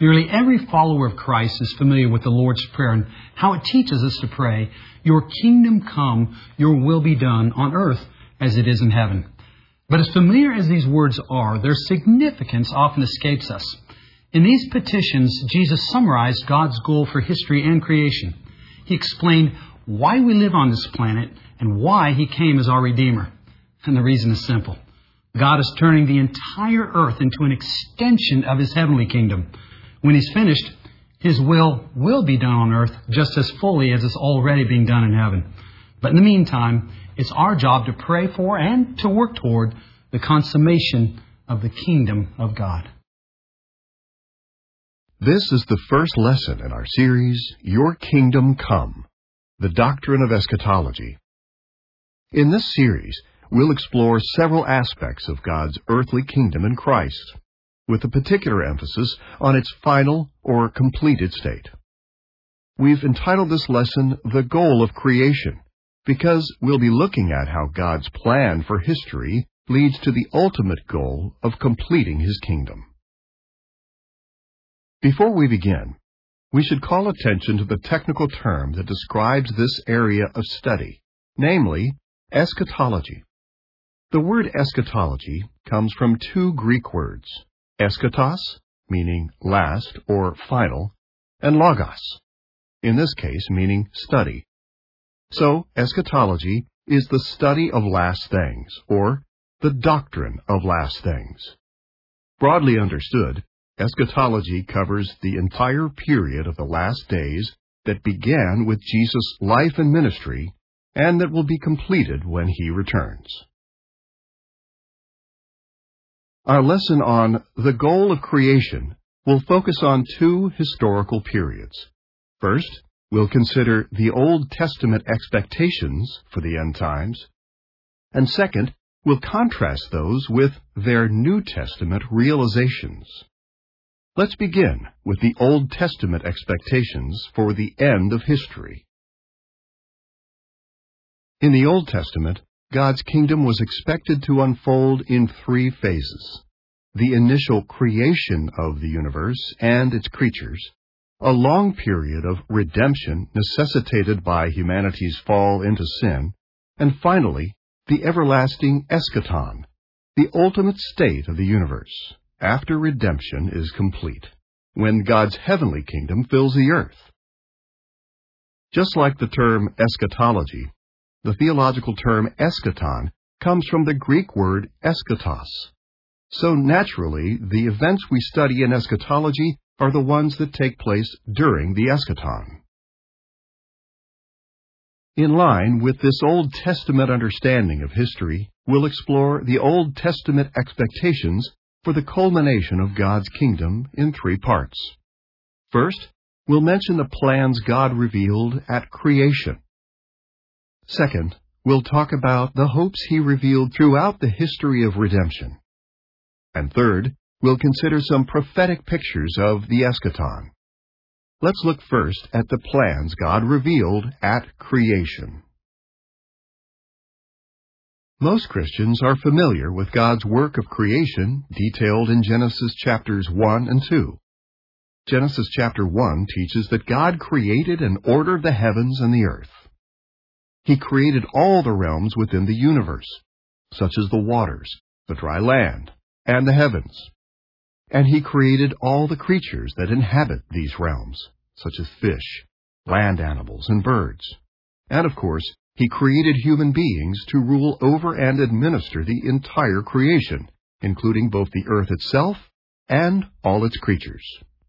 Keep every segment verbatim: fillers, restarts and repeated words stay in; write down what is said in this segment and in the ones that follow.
Nearly every follower of Christ is familiar with the Lord's Prayer and how it teaches us to pray, "Your kingdom come, your will be done on earth as it is in heaven." But as familiar as these words are, their significance often escapes us. In these petitions, Jesus summarized God's goal for history and creation. He explained why we live on this planet and why He came as our Redeemer. And the reason is simple. God is turning the entire earth into an extension of His heavenly kingdom. When He's finished, His will will be done on earth just as fully as it's already being done in heaven. But in the meantime, it's our job to pray for and to work toward the consummation of the kingdom of God. This is the first lesson in our series, Your Kingdom Come, the Doctrine of Eschatology. In this series, we'll explore several aspects of God's earthly kingdom in Christ, with a particular emphasis on its final or completed state. We've entitled this lesson, The Goal of Creation, because we'll be looking at how God's plan for history leads to the ultimate goal of completing His kingdom. Before we begin, we should call attention to the technical term that describes this area of study, namely, eschatology. The word eschatology comes from two Greek words, eschatos, meaning last or final, and logos, in this case meaning study. So, eschatology is the study of last things, or the doctrine of last things. Broadly understood, eschatology covers the entire period of the last days that began with Jesus' life and ministry, and that will be completed when He returns. Our lesson on the goal of creation will focus on two historical periods. First, we'll consider the Old Testament expectations for the end times, and second, we'll contrast those with their New Testament realizations. Let's begin with the Old Testament expectations for the end of history. In the Old Testament, God's kingdom was expected to unfold in three phases: the initial creation of the universe and its creatures, a long period of redemption necessitated by humanity's fall into sin, and finally, the everlasting eschaton, the ultimate state of the universe, after redemption is complete, when God's heavenly kingdom fills the earth. Just like the term eschatology, the theological term eschaton comes from the Greek word eschatos. So naturally, the events we study in eschatology are the ones that take place during the eschaton. In line with this Old Testament understanding of history, we'll explore the Old Testament expectations for the culmination of God's kingdom in three parts. First, we'll mention the plans God revealed at creation. Second, we'll talk about the hopes He revealed throughout the history of redemption. And third, we'll consider some prophetic pictures of the eschaton. Let's look first at the plans God revealed at creation. Most Christians are familiar with God's work of creation detailed in Genesis chapters one and two. Genesis chapter one teaches that God created and ordered the heavens and the earth. He created all the realms within the universe, such as the waters, the dry land, and the heavens. And He created all the creatures that inhabit these realms, such as fish, land animals, and birds. And of course, He created human beings to rule over and administer the entire creation, including both the earth itself and all its creatures.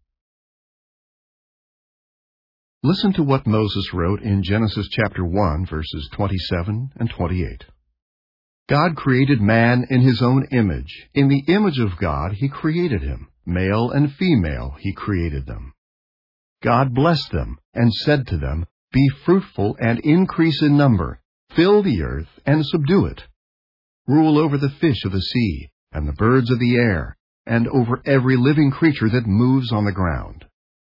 Listen to what Moses wrote in Genesis chapter one, verses twenty-seven and twenty-eight. God created man in His own image. In the image of God He created him. Male and female He created them. God blessed them and said to them, "Be fruitful and increase in number. Fill the earth and subdue it. Rule over the fish of the sea and the birds of the air, and over every living creature that moves on the ground."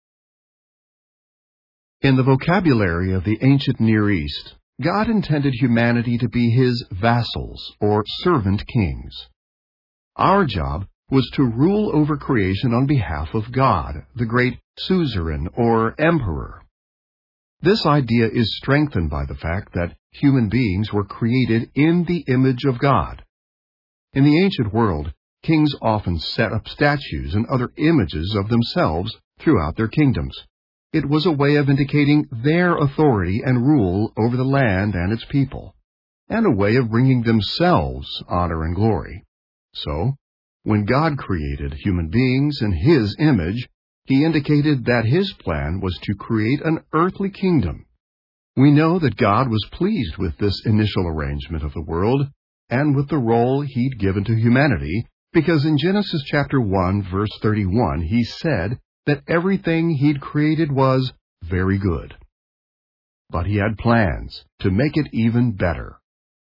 In the vocabulary of the ancient Near East, God intended humanity to be His vassals or servant kings. Our job was to rule over creation on behalf of God, the great suzerain or emperor. This idea is strengthened by the fact that human beings were created in the image of God. In the ancient world, kings often set up statues and other images of themselves throughout their kingdoms. It was a way of indicating their authority and rule over the land and its people, and a way of bringing themselves honor and glory. So, when God created human beings in His image, He indicated that His plan was to create an earthly kingdom. We know that God was pleased with this initial arrangement of the world and with the role He'd given to humanity, because in Genesis chapter one, verse thirty-one, He said that everything He'd created was very good. But He had plans to make it even better.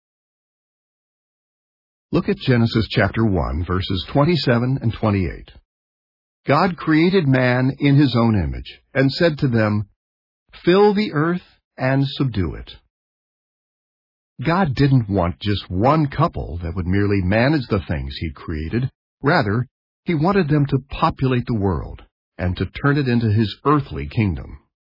Look at Genesis chapter one, verses twenty-seven and twenty-eight. God created man in His own image, and said to them, "Fill the earth and subdue it." God didn't want just one couple that would merely manage the things He'd created. Rather, He wanted them to populate the world and to turn it into His earthly kingdom.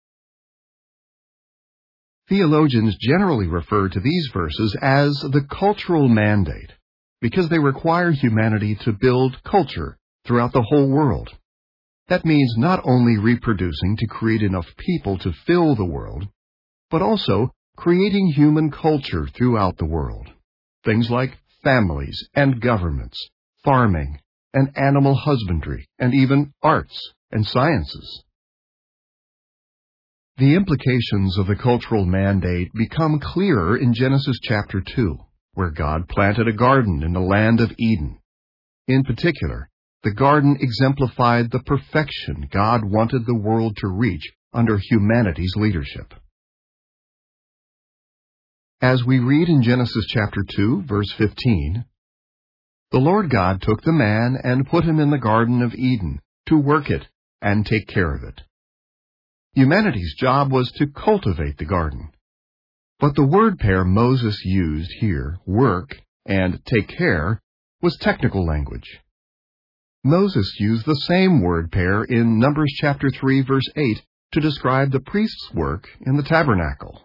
Theologians generally refer to these verses as the cultural mandate, because they require humanity to build culture throughout the whole world. That means not only reproducing to create enough people to fill the world, but also creating human culture throughout the world. Things like families and governments, farming and animal husbandry, and even arts and sciences. The implications of the cultural mandate become clearer in Genesis chapter two, where God planted a garden in the land of Eden. In particular, the garden exemplified the perfection God wanted the world to reach under humanity's leadership. As we read in Genesis chapter two, verse fifteen, "The Lord God took the man and put him in the Garden of Eden to work it and take care of it." Humanity's job was to cultivate the garden. But the word pair Moses used here, work and take care, was technical language. Moses used the same word pair in Numbers chapter three, verse eight, to describe the priest's work in the tabernacle.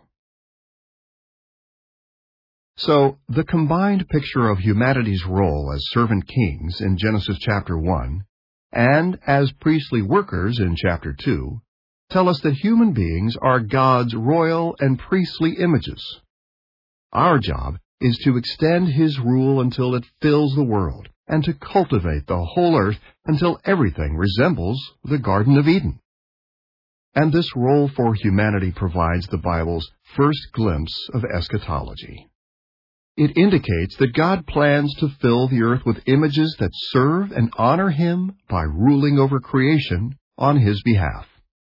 So, the combined picture of humanity's role as servant kings in Genesis chapter one and as priestly workers in chapter two tell us that human beings are God's royal and priestly images. Our job is to extend His rule until it fills the world, and to cultivate the whole earth until everything resembles the Garden of Eden. And this role for humanity provides the Bible's first glimpse of eschatology. It indicates that God plans to fill the earth with images that serve and honor Him by ruling over creation on His behalf.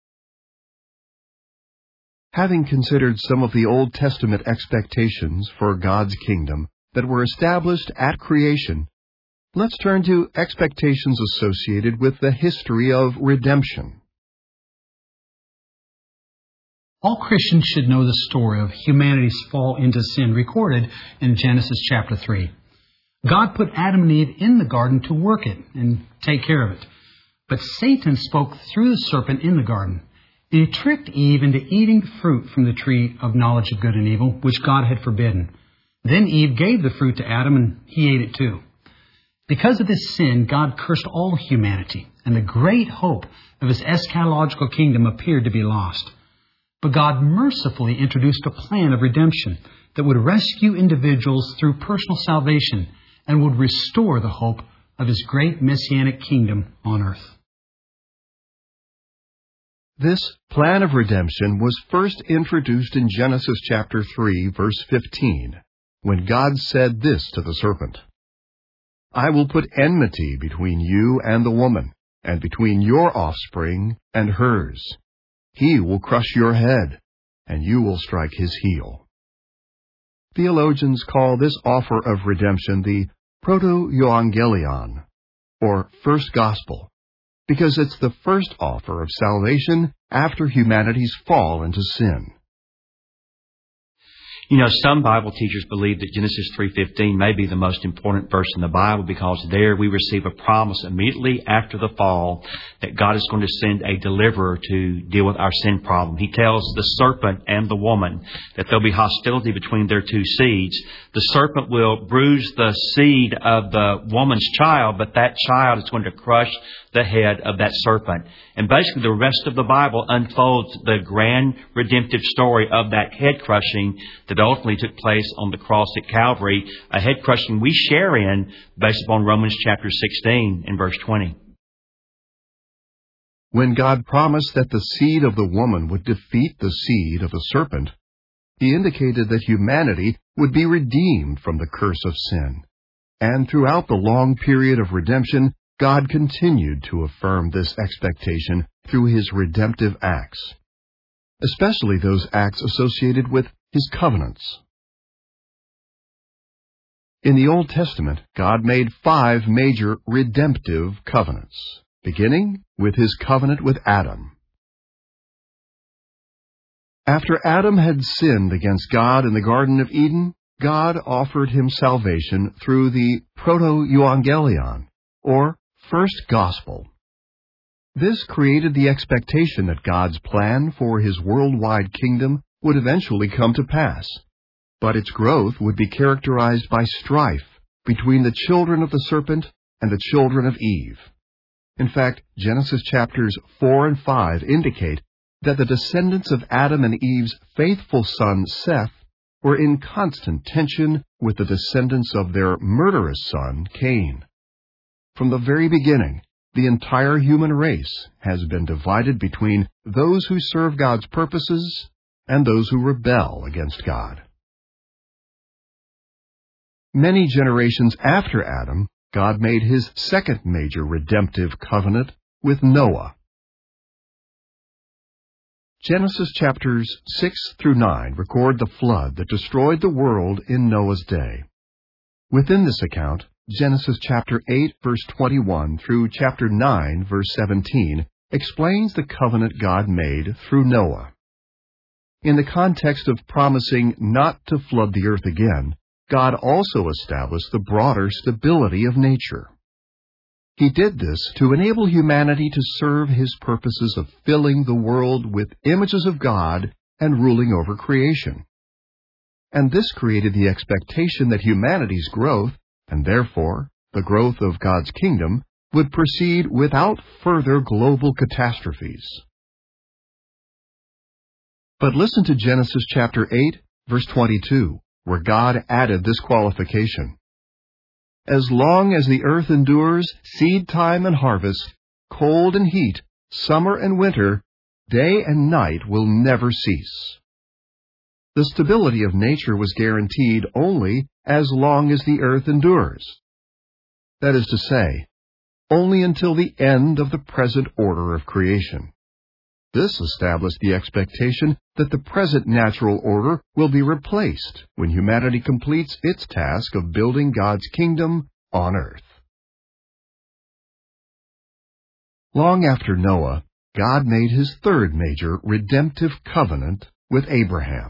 Having considered some of the Old Testament expectations for God's kingdom that were established at creation, let's turn to expectations associated with the history of redemption. All Christians should know the story of humanity's fall into sin recorded in Genesis chapter three. God put Adam and Eve in the garden to work it and take care of it. But Satan spoke through the serpent in the garden. And he tricked Eve into eating the fruit from the tree of knowledge of good and evil, which God had forbidden. Then Eve gave the fruit to Adam, and he ate it too. Because of this sin, God cursed all humanity, and the great hope of His eschatological kingdom appeared to be lost. But God mercifully introduced a plan of redemption that would rescue individuals through personal salvation and would restore the hope of His great messianic kingdom on earth. This plan of redemption was first introduced in Genesis chapter three, verse fifteen, when God said this to the serpent, "I will put enmity between you and the woman, and between your offspring and hers. He will crush your head, and you will strike his heel." Theologians call this offer of redemption the proto-euangelion, or first gospel, because it's the first offer of salvation after humanity's fall into sin. You know, some Bible teachers believe that Genesis three fifteen may be the most important verse in the Bible because there we receive a promise immediately after the fall that God is going to send a deliverer to deal with our sin problem. He tells the serpent and the woman that there'll be hostility between their two seeds. The serpent will bruise the seed of the woman's child, but that child is going to crush the head of that serpent. And basically the rest of the Bible unfolds the grand redemptive story of that head crushing that ultimately took place on the cross at Calvary, a head crushing we share in based upon Romans chapter sixteen and verse twenty. When God promised that the seed of the woman would defeat the seed of the serpent, He indicated that humanity would be redeemed from the curse of sin. And throughout the long period of redemption, God continued to affirm this expectation through His redemptive acts, especially those acts associated with His covenants. In the Old Testament, God made five major redemptive covenants, beginning with His covenant with Adam. After Adam had sinned against God in the Garden of Eden, God offered him salvation through the proto-euangelion, or first gospel. This created the expectation that God's plan for His worldwide kingdom would eventually come to pass, but its growth would be characterized by strife between the children of the serpent and the children of Eve. In fact, Genesis chapters four and five indicate that the descendants of Adam and Eve's faithful son Seth were in constant tension with the descendants of their murderous son Cain. From the very beginning, the entire human race has been divided between those who serve God's purposes and those who rebel against God. Many generations after Adam, God made His second major redemptive covenant with Noah. Genesis chapters six through nine record the flood that destroyed the world in Noah's day. Within this account, Genesis chapter eight, verse twenty-one through chapter nine, verse seventeen, explains the covenant God made through Noah. In the context of promising not to flood the earth again, God also established the broader stability of nature. He did this to enable humanity to serve His purposes of filling the world with images of God and ruling over creation. And this created the expectation that humanity's growth, and therefore the growth of God's kingdom, would proceed without further global catastrophes. But listen to Genesis chapter eight, verse twenty-two, where God added this qualification. As long as the earth endures, seed time and harvest, cold and heat, summer and winter, day and night will never cease. The stability of nature was guaranteed only as long as the earth endures. That is to say, only until the end of the present order of creation. This established the expectation that the present natural order will be replaced when humanity completes its task of building God's kingdom on earth. Long after Noah, God made His third major redemptive covenant with Abraham.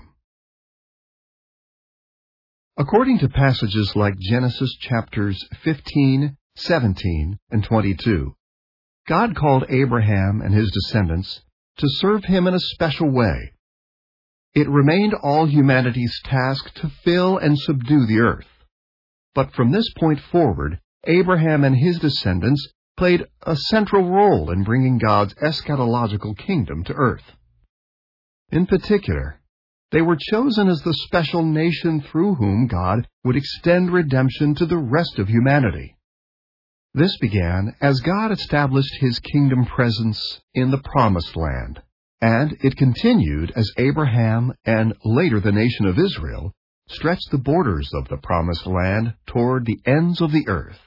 According to passages like Genesis chapters fifteen, seventeen, and twenty-two, God called Abraham and his descendants to serve Him in a special way. It remained all humanity's task to fill and subdue the earth. But from this point forward, Abraham and his descendants played a central role in bringing God's eschatological kingdom to earth. In particular, they were chosen as the special nation through whom God would extend redemption to the rest of humanity. This began as God established His kingdom presence in the Promised Land, and it continued as Abraham and later the nation of Israel stretched the borders of the Promised Land toward the ends of the earth.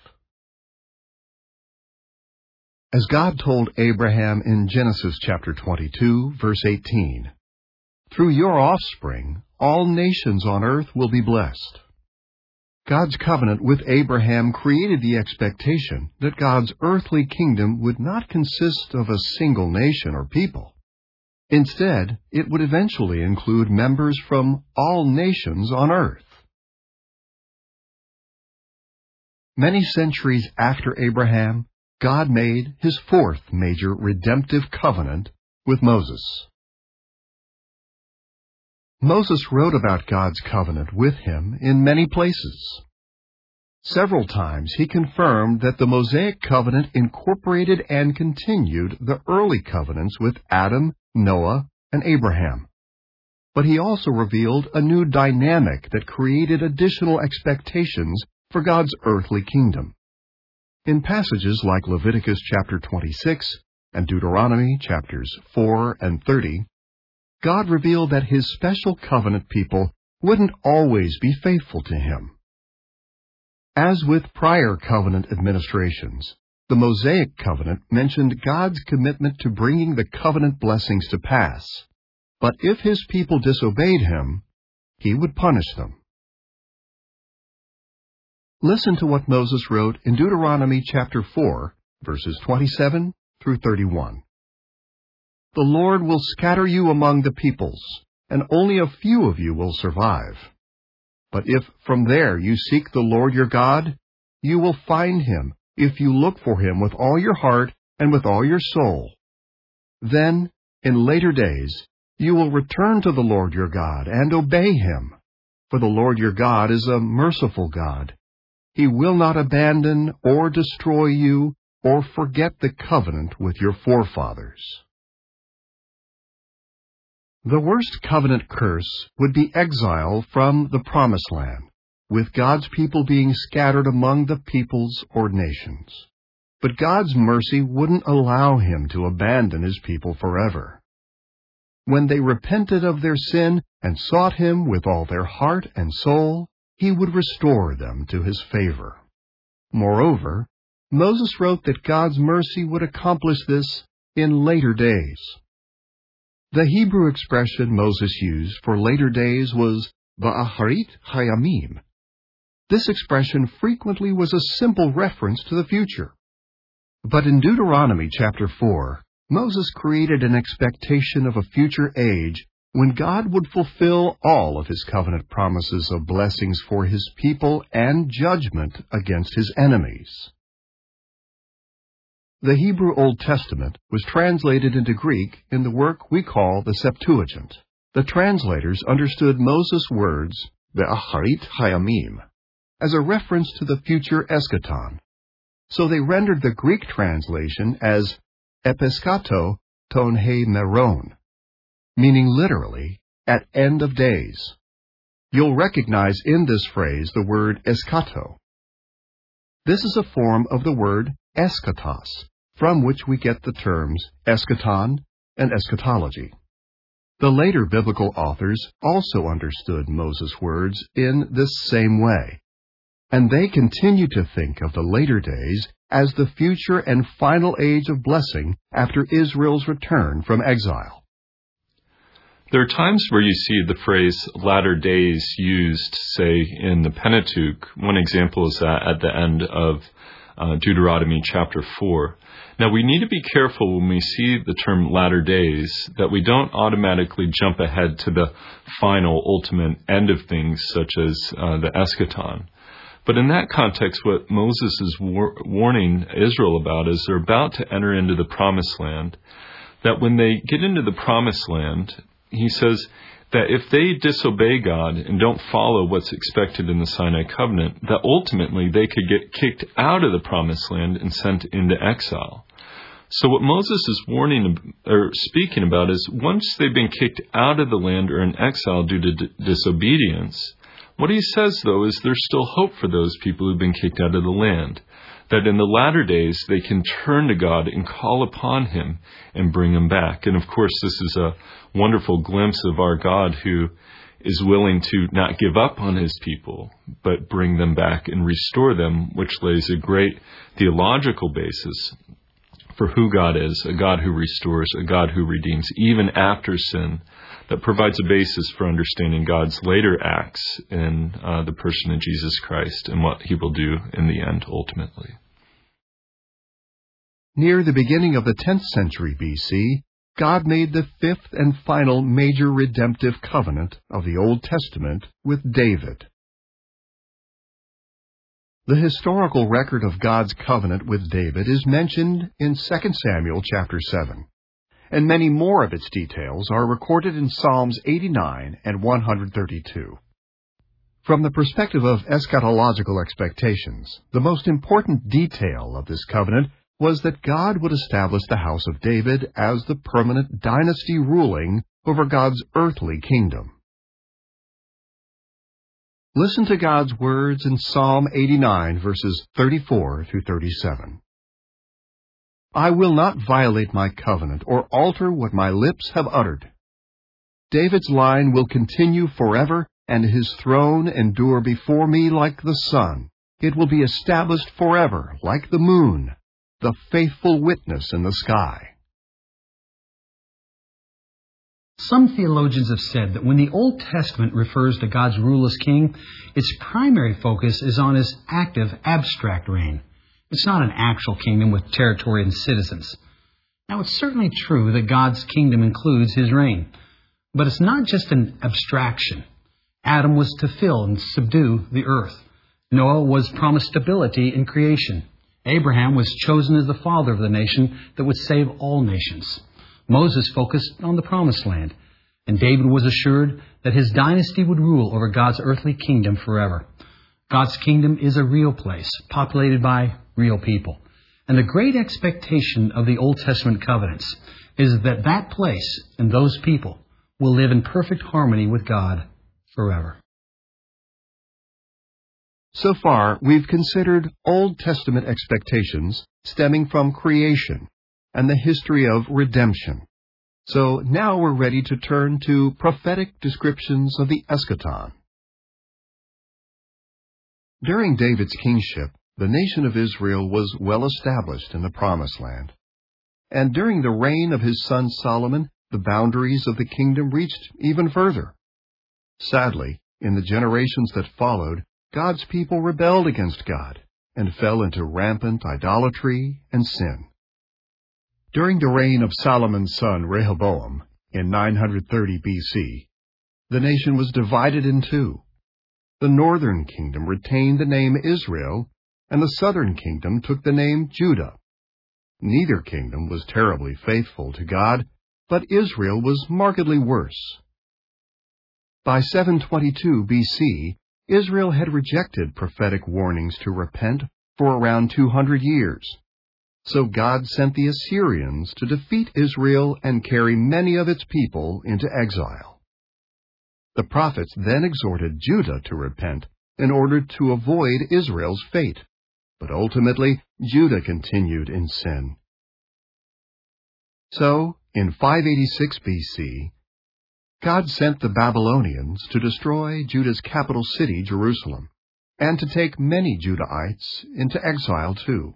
As God told Abraham in Genesis chapter twenty-two, verse eighteen, "Through your offspring, all nations on earth will be blessed." God's covenant with Abraham created the expectation that God's earthly kingdom would not consist of a single nation or people. Instead, it would eventually include members from all nations on earth. Many centuries after Abraham, God made his fourth major redemptive covenant with Moses. Moses wrote about God's covenant with him in many places. Several times he confirmed that the Mosaic covenant incorporated and continued the early covenants with Adam, Noah, and Abraham. But he also revealed a new dynamic that created additional expectations for God's earthly kingdom. In passages like Leviticus chapter twenty-six and Deuteronomy chapters four and thirty, God revealed that his special covenant people wouldn't always be faithful to him. As with prior covenant administrations, the Mosaic covenant mentioned God's commitment to bringing the covenant blessings to pass. But if his people disobeyed him, he would punish them. Listen to what Moses wrote in Deuteronomy chapter four, verses twenty-seven through thirty-one. The Lord will scatter you among the peoples, and only a few of you will survive. But if from there you seek the Lord your God, you will find him if you look for him with all your heart and with all your soul. Then, in later days, you will return to the Lord your God and obey him. For the Lord your God is a merciful God. He will not abandon or destroy you or forget the covenant with your forefathers. The worst covenant curse would be exile from the Promised Land, with God's people being scattered among the peoples or nations. But God's mercy wouldn't allow him to abandon his people forever. When they repented of their sin and sought him with all their heart and soul, he would restore them to his favor. Moreover, Moses wrote that God's mercy would accomplish this in later days. The Hebrew expression Moses used for later days was Ba'aharit Hayamim. This expression frequently was a simple reference to the future. But in Deuteronomy chapter four, Moses created an expectation of a future age when God would fulfill all of his covenant promises of blessings for his people and judgment against his enemies. The Hebrew Old Testament was translated into Greek in the work we call the Septuagint. The translators understood Moses' words, Be'acharit Hayamim, as a reference to the future eschaton. So they rendered the Greek translation as Episkato ton he meron, meaning literally, at end of days. You'll recognize in this phrase the word eskato. This is a form of the word eschatos, from which we get the terms eschaton and eschatology. The later biblical authors also understood Moses' words in this same way, and they continue to think of the later days as the future and final age of blessing after Israel's return from exile. There are times where you see the phrase latter days used, say, in the Pentateuch. One example is that at the end of uh, Deuteronomy chapter four. Now, we need to be careful when we see the term latter days that we don't automatically jump ahead to the final, ultimate end of things, such as uh, the eschaton. But in that context, what Moses is war- warning Israel about is they're about to enter into the Promised Land, that when they get into the Promised Land, he says that if they disobey God and don't follow what's expected in the Sinai covenant, that ultimately they could get kicked out of the Promised Land and sent into exile. So what Moses is warning or speaking about is once they've been kicked out of the land or in exile due to d- disobedience, what he says, though, is there's still hope for those people who've been kicked out of the land, that in the latter days they can turn to God and call upon him and bring him back. And of course, this is a wonderful glimpse of our God who is willing to not give up on his people, but bring them back and restore them, which lays a great theological basis for who God is, a God who restores, a God who redeems, even after sin, that provides a basis for understanding God's later acts in uh, the person of Jesus Christ and what he will do in the end ultimately. Near the beginning of the tenth century B C, God made the fifth and final major redemptive covenant of the Old Testament with David. The historical record of God's covenant with David is mentioned in Second Samuel chapter seven, and many more of its details are recorded in Psalms eighty-nine and one thirty-two. From the perspective of eschatological expectations, the most important detail of this covenant was that God would establish the house of David as the permanent dynasty ruling over God's earthly kingdom. Listen to God's words in Psalm eighty-nine, verses thirty-four through thirty-seven. I will not violate my covenant or alter what my lips have uttered. David's line will continue forever, and his throne endure before me like the sun. It will be established forever like the moon, the faithful witness in the sky. Some theologians have said that when the Old Testament refers to God's rule as king, its primary focus is on his active, abstract reign. It's not an actual kingdom with territory and citizens. Now, it's certainly true that God's kingdom includes his reign, but it's not just an abstraction. Adam was to fill and subdue the earth. Noah was promised stability in creation. Abraham was chosen as the father of the nation that would save all nations. Moses focused on the promised land, and David was assured that his dynasty would rule over God's earthly kingdom forever. God's kingdom is a real place, populated by real people. And the great expectation of the Old Testament covenants is that that place and those people will live in perfect harmony with God forever. So far, we've considered Old Testament expectations stemming from creation and the history of redemption. So now we're ready to turn to prophetic descriptions of the eschaton. During David's kingship, the nation of Israel was well established in the Promised Land. And during the reign of his son Solomon, the boundaries of the kingdom reached even further. Sadly, in the generations that followed, God's people rebelled against God and fell into rampant idolatry and sin. During the reign of Solomon's son Rehoboam in nine thirty B C, the nation was divided in two. The northern kingdom retained the name Israel, and the southern kingdom took the name Judah. Neither kingdom was terribly faithful to God, but Israel was markedly worse. By seven twenty-two B C, Israel had rejected prophetic warnings to repent for around two hundred years. So God sent the Assyrians to defeat Israel and carry many of its people into exile. The prophets then exhorted Judah to repent in order to avoid Israel's fate, but ultimately Judah continued in sin. So, in five eighty-six B C, God sent the Babylonians to destroy Judah's capital city, Jerusalem, and to take many Judahites into exile too.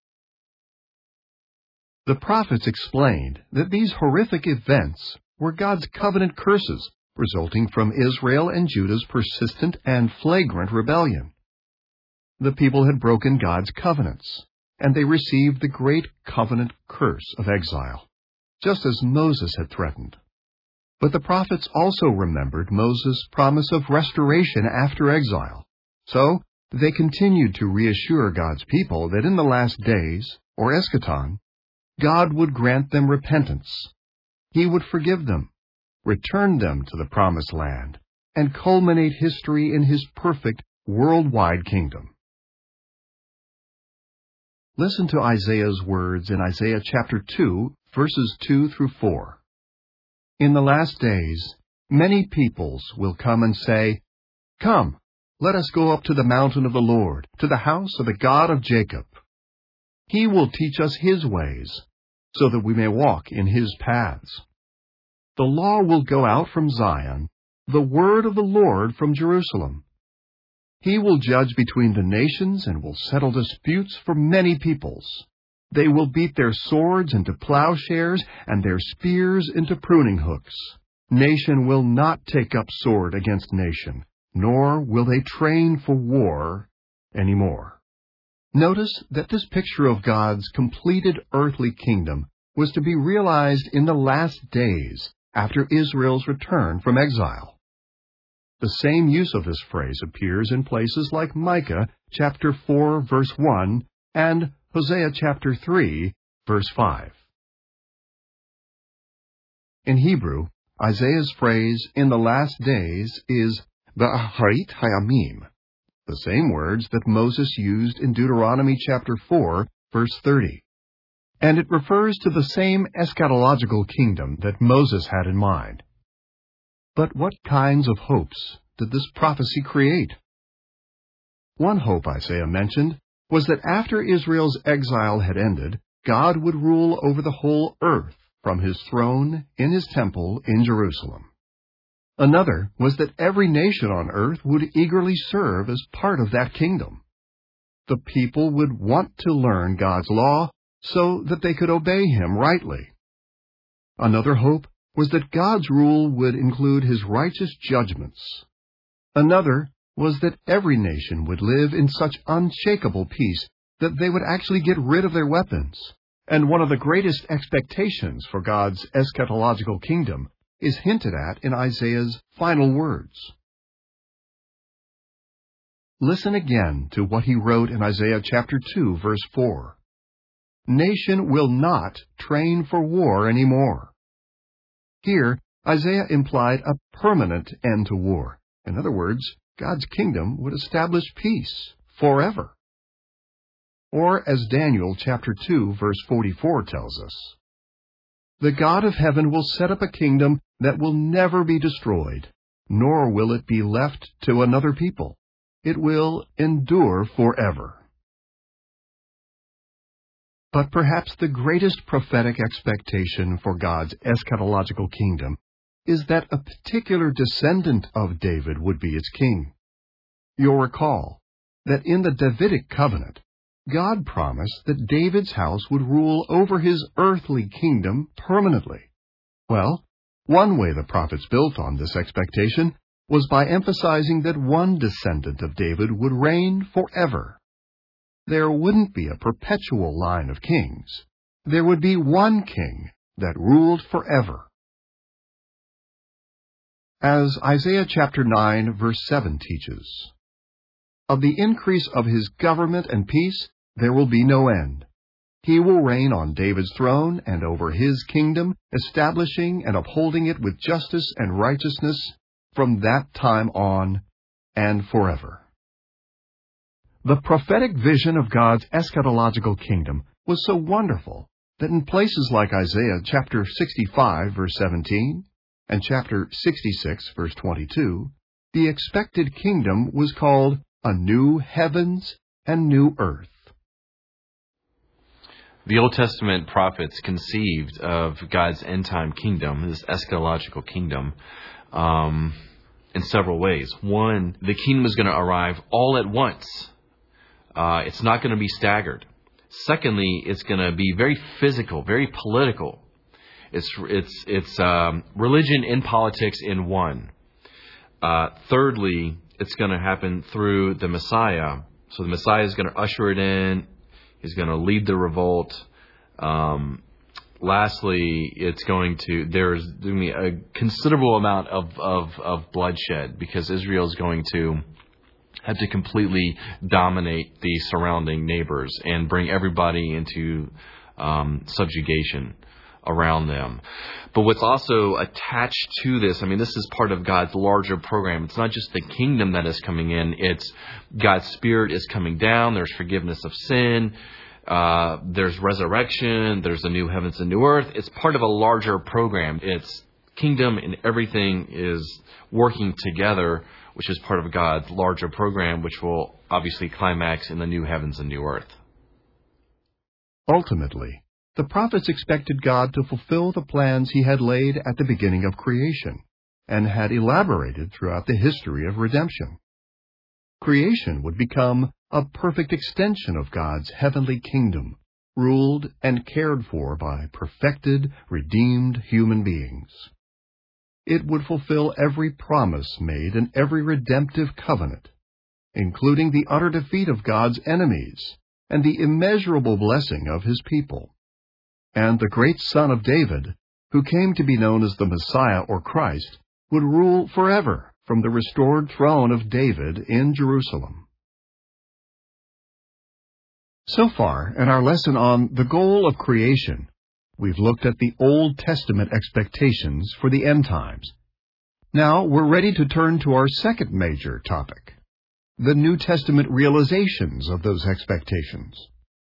The prophets explained that these horrific events were God's covenant curses resulting from Israel and Judah's persistent and flagrant rebellion. The people had broken God's covenants, and they received the great covenant curse of exile, just as Moses had threatened. But the prophets also remembered Moses' promise of restoration after exile. So they continued to reassure God's people that in the last days, or eschaton, God would grant them repentance. He would forgive them, return them to the promised land, and culminate history in his perfect worldwide kingdom. Listen to Isaiah's words in Isaiah chapter two, verses two through four. In the last days, many peoples will come and say, "Come, let us go up to the mountain of the Lord, to the house of the God of Jacob. He will teach us his ways, so that we may walk in his paths. The law will go out from Zion, the word of the Lord from Jerusalem. He will judge between the nations and will settle disputes for many peoples. They will beat their swords into plowshares and their spears into pruning hooks. Nation will not take up sword against nation, nor will they train for war anymore." Notice that this picture of God's completed earthly kingdom was to be realized in the last days after Israel's return from exile. The same use of this phrase appears in places like Micah chapter four, verse one, and Hosea chapter three, verse five. In Hebrew, Isaiah's phrase, "in the last days," is ba'aharit hayamim, the same words that Moses used in Deuteronomy chapter four, verse thirty. And it refers to the same eschatological kingdom that Moses had in mind. But what kinds of hopes did this prophecy create? One hope Isaiah mentioned was that after Israel's exile had ended, God would rule over the whole earth from his throne in his temple in Jerusalem. Another was that every nation on earth would eagerly serve as part of that kingdom. The people would want to learn God's law so that they could obey him rightly. Another hope was that God's rule would include his righteous judgments. Another was that every nation would live in such unshakable peace that they would actually get rid of their weapons. And one of the greatest expectations for God's eschatological kingdom is hinted at in Isaiah's final words. Listen again to what he wrote in Isaiah chapter two, verse four. "Nation will not train for war anymore." Here, Isaiah implied a permanent end to war. In other words, God's kingdom would establish peace forever. Or, as Daniel chapter two, verse forty-four tells us, "The God of heaven will set up a kingdom that will never be destroyed, nor will it be left to another people. It will endure forever." But perhaps the greatest prophetic expectation for God's eschatological kingdom is that a particular descendant of David would be its king. You'll recall that in the Davidic covenant, God promised that David's house would rule over his earthly kingdom permanently. Well, one way the prophets built on this expectation was by emphasizing that one descendant of David would reign forever. There wouldn't be a perpetual line of kings. There would be one king that ruled forever. As Isaiah chapter nine, verse seven teaches, "Of the increase of his government and peace there will be no end. He will reign on David's throne and over his kingdom, establishing and upholding it with justice and righteousness from that time on and forever." The prophetic vision of God's eschatological kingdom was so wonderful that in places like Isaiah chapter sixty-five, verse seventeen, and chapter sixty-six, verse twenty-two, the expected kingdom was called a new heavens and new earth. The Old Testament prophets conceived of God's end-time kingdom, this eschatological kingdom, um, in several ways. One, the kingdom is going to arrive all at once. Uh, it's not going to be staggered. Secondly, it's going to be very physical, very political. It's it's it's um, religion and politics in one. Uh, thirdly, it's going to happen through the Messiah. So the Messiah is going to usher it in. He's going to lead the revolt. Um, lastly, it's going to there's going to be a considerable amount of, of, of bloodshed because Israel is going to have to completely dominate the surrounding neighbors and bring everybody into um, subjugation around them. But what's also attached to this, I mean, this is part of God's larger program. It's not just the kingdom that is coming in. It's God's Spirit is coming down. There's forgiveness of sin. Uh, there's resurrection. There's a new heavens and new earth. It's part of a larger program. It's kingdom and everything is working together, which is part of God's larger program, which will obviously climax in the new heavens and new earth. Ultimately, the prophets expected God to fulfill the plans he had laid at the beginning of creation and had elaborated throughout the history of redemption. Creation would become a perfect extension of God's heavenly kingdom, ruled and cared for by perfected, redeemed human beings. It would fulfill every promise made in every redemptive covenant, including the utter defeat of God's enemies and the immeasurable blessing of his people. and the great son of David, who came to be known as the Messiah or Christ, would rule forever from the restored throne of David in Jerusalem. So far, in our lesson on the goal of creation, we've looked at the Old Testament expectations for the end times. Now we're ready to turn to our second major topic, the New Testament realizations of those expectations.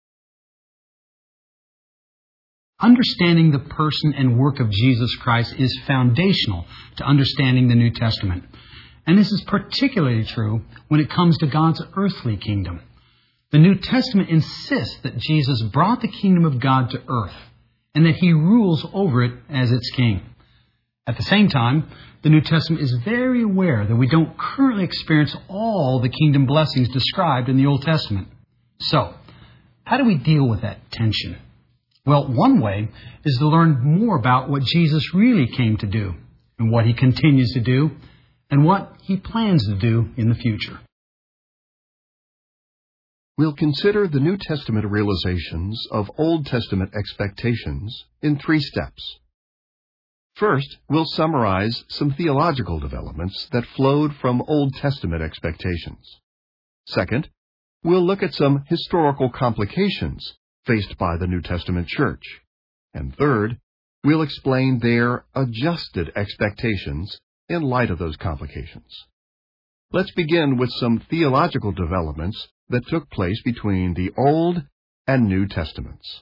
Understanding the person and work of Jesus Christ is foundational to understanding the New Testament. And this is particularly true when it comes to God's earthly kingdom. The New Testament insists that Jesus brought the kingdom of God to earth and that he rules over it as its king. At the same time, the New Testament is very aware that we don't currently experience all the kingdom blessings described in the Old Testament. So, how do we deal with that tension? Well, one way is to learn more about what Jesus really came to do and what he continues to do and what he plans to do in the future. We'll consider the New Testament realizations of Old Testament expectations in three steps. First, we'll summarize some theological developments that flowed from Old Testament expectations. Second, we'll look at some historical complications faced by the New Testament church. And third, we'll explain their adjusted expectations in light of those complications. Let's begin with some theological developments that took place between the Old and New Testaments.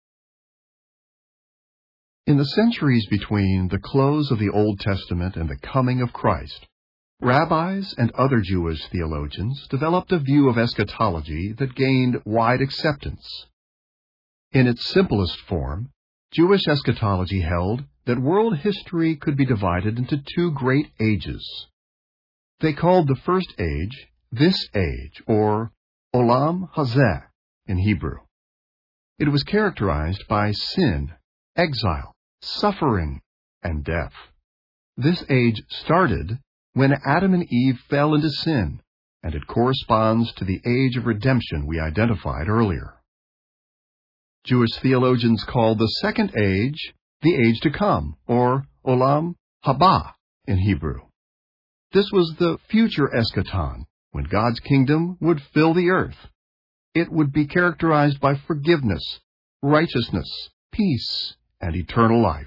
In the centuries between the close of the Old Testament and the coming of Christ, rabbis and other Jewish theologians developed a view of eschatology that gained wide acceptance. In its simplest form, Jewish eschatology held that world history could be divided into two great ages. They called the first age this age, or Olam Hazeh in Hebrew. It was characterized by sin, exile, suffering, and death. This age started when Adam and Eve fell into sin, and it corresponds to the age of redemption we identified earlier. Jewish theologians called the second age the age to come, or Olam Haba in Hebrew. This was the future eschaton, when God's kingdom would fill the earth. It would be characterized by forgiveness, righteousness, peace, and eternal life.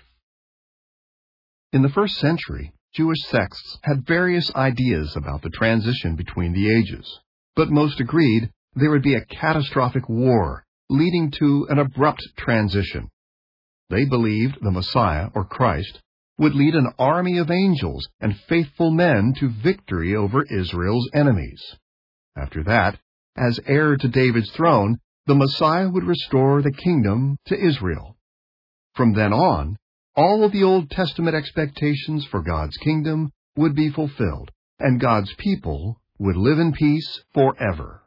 In the first century, Jewish sects had various ideas about the transition between the ages, but most agreed there would be a catastrophic war leading to an abrupt transition. They believed the Messiah, or Christ, would lead an army of angels and faithful men to victory over Israel's enemies. After that, as heir to David's throne, the Messiah would restore the kingdom to Israel. From then on, all of the Old Testament expectations for God's kingdom would be fulfilled, and God's people would live in peace forever.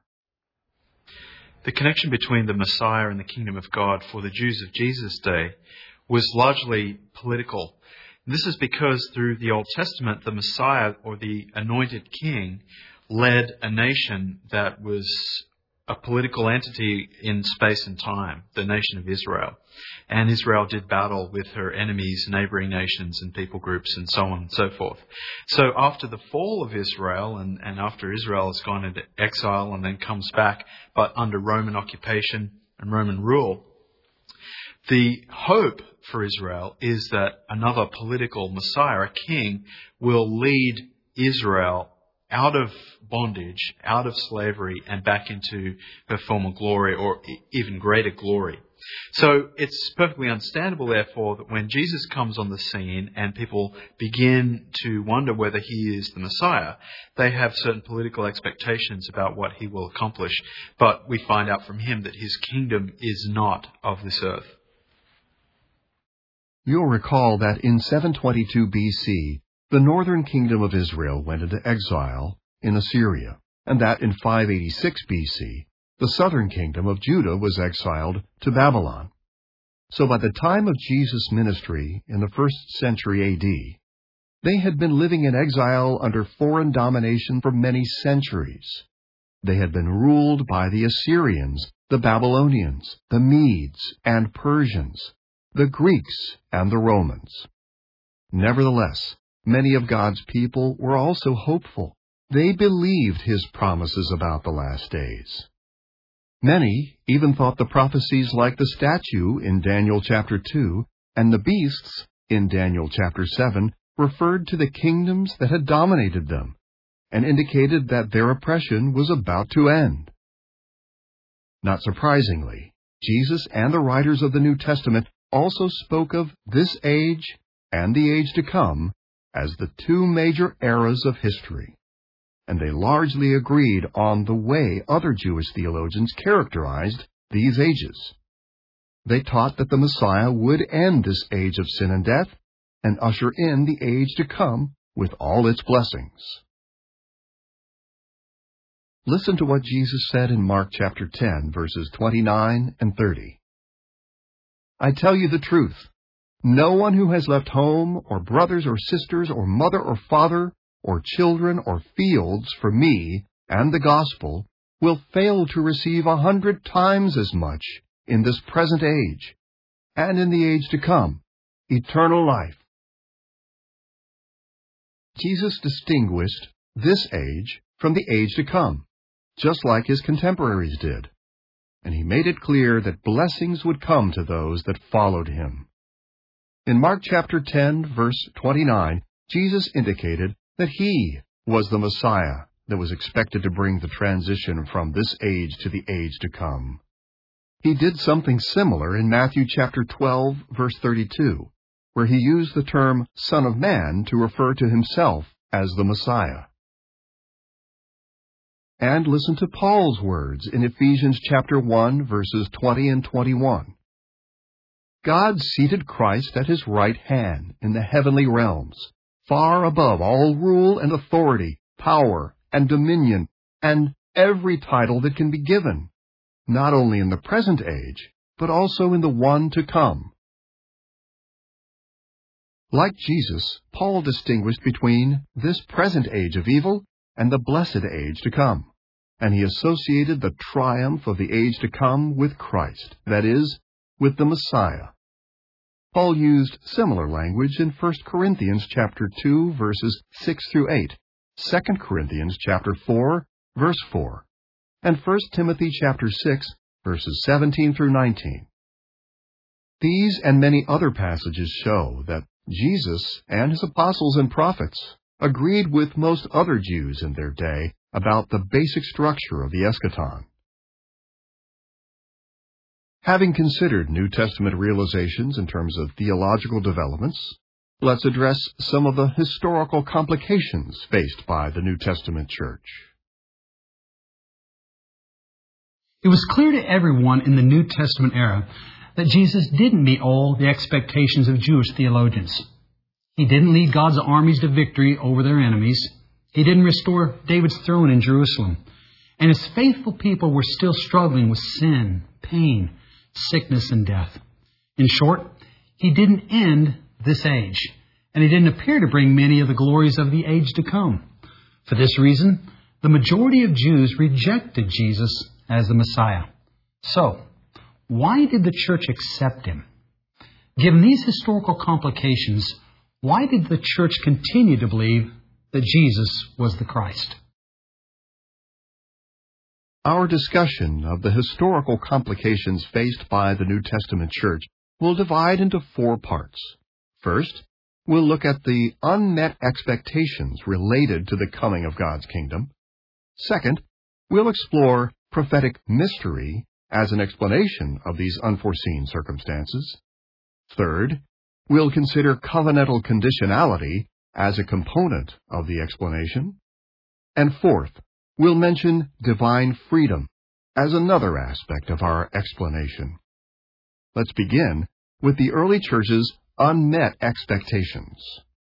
The connection between the Messiah and the kingdom of God for the Jews of Jesus' day was largely political. This is because through the Old Testament, the Messiah, or the anointed king, led a nation that was a political entity in space and time, the nation of Israel. And Israel did battle with her enemies, neighboring nations and people groups and so on and so forth. So after the fall of Israel, and, and after Israel has gone into exile and then comes back, but under Roman occupation and Roman rule, the hope for Israel is that another political Messiah, a king, will lead Israel out of bondage, out of slavery, and back into her former glory, or even greater glory. So it's perfectly understandable, therefore, that when Jesus comes on the scene and people begin to wonder whether he is the Messiah, they have certain political expectations about what he will accomplish. But we find out from him that his kingdom is not of this earth. You'll recall that in seven twenty-two B C, the northern kingdom of Israel went into exile in Assyria, and that in five eighty-six B C, the southern kingdom of Judah was exiled to Babylon. So by the time of Jesus' ministry in the first century A D, they had been living in exile under foreign domination for many centuries. They had been ruled by the Assyrians, the Babylonians, the Medes, and Persians, the Greeks and the Romans. Nevertheless, many of God's people were also hopeful. They believed his promises about the last days. Many even thought the prophecies like the statue in Daniel chapter two and the beasts in Daniel chapter seven referred to the kingdoms that had dominated them and indicated that their oppression was about to end. Not surprisingly, Jesus and the writers of the New Testament also spoke of this age and the age to come as the two major eras of history, and they largely agreed on the way other Jewish theologians characterized these ages. They taught that the Messiah would end this age of sin and death and usher in the age to come with all its blessings. Listen to what Jesus said in Mark chapter ten, verses twenty-nine and thirty. I tell you the truth, no one who has left home or brothers or sisters or mother or father or children or fields for me and the gospel will fail to receive a hundred times as much in this present age and in the age to come, eternal life. Jesus distinguished this age from the age to come, just like his contemporaries did, and he made it clear that blessings would come to those that followed him. In Mark chapter ten, verse twenty-nine, Jesus indicated that he was the Messiah that was expected to bring the transition from this age to the age to come. He did something similar in Matthew chapter twelve, verse thirty-two, where he used the term Son of Man to refer to himself as the Messiah. And listen to Paul's words in Ephesians chapter one, verses twenty and twenty-one. God seated Christ at his right hand in the heavenly realms, far above all rule and authority, power and dominion, and every title that can be given, not only in the present age, but also in the one to come. Like Jesus, Paul distinguished between this present age of evil and the blessed age to come, and he associated the triumph of the age to come with Christ, that is, with the Messiah. Paul used similar language in First Corinthians chapter two, verses six through eight, Second Corinthians chapter four, verse four, and First Timothy chapter six, verses seventeen through nineteen. These and many other passages show that Jesus and his apostles and prophets agreed with most other Jews in their day about the basic structure of the eschaton. Having considered New Testament realizations in terms of theological developments, let's address some of the historical complications faced by the New Testament church. It was clear to everyone in the New Testament era that Jesus didn't meet all the expectations of Jewish theologians. He didn't lead God's armies to victory over their enemies. He didn't restore David's throne in Jerusalem. And his faithful people were still struggling with sin, pain, sickness, and death. In short, he didn't end this age, and he didn't appear to bring many of the glories of the age to come. For this reason, the majority of Jews rejected Jesus as the Messiah. So, why did the church accept him? Given these historical complications, why did the church continue to believe that Jesus was the Christ? Our discussion of the historical complications faced by the New Testament church will divide into four parts. First, we'll look at the unmet expectations related to the coming of God's kingdom. Second, we'll explore prophetic mystery as an explanation of these unforeseen circumstances. Third, we'll consider covenantal conditionality as a component of the explanation. And fourth, we'll mention divine freedom as another aspect of our explanation. Let's begin with the early church's unmet expectations.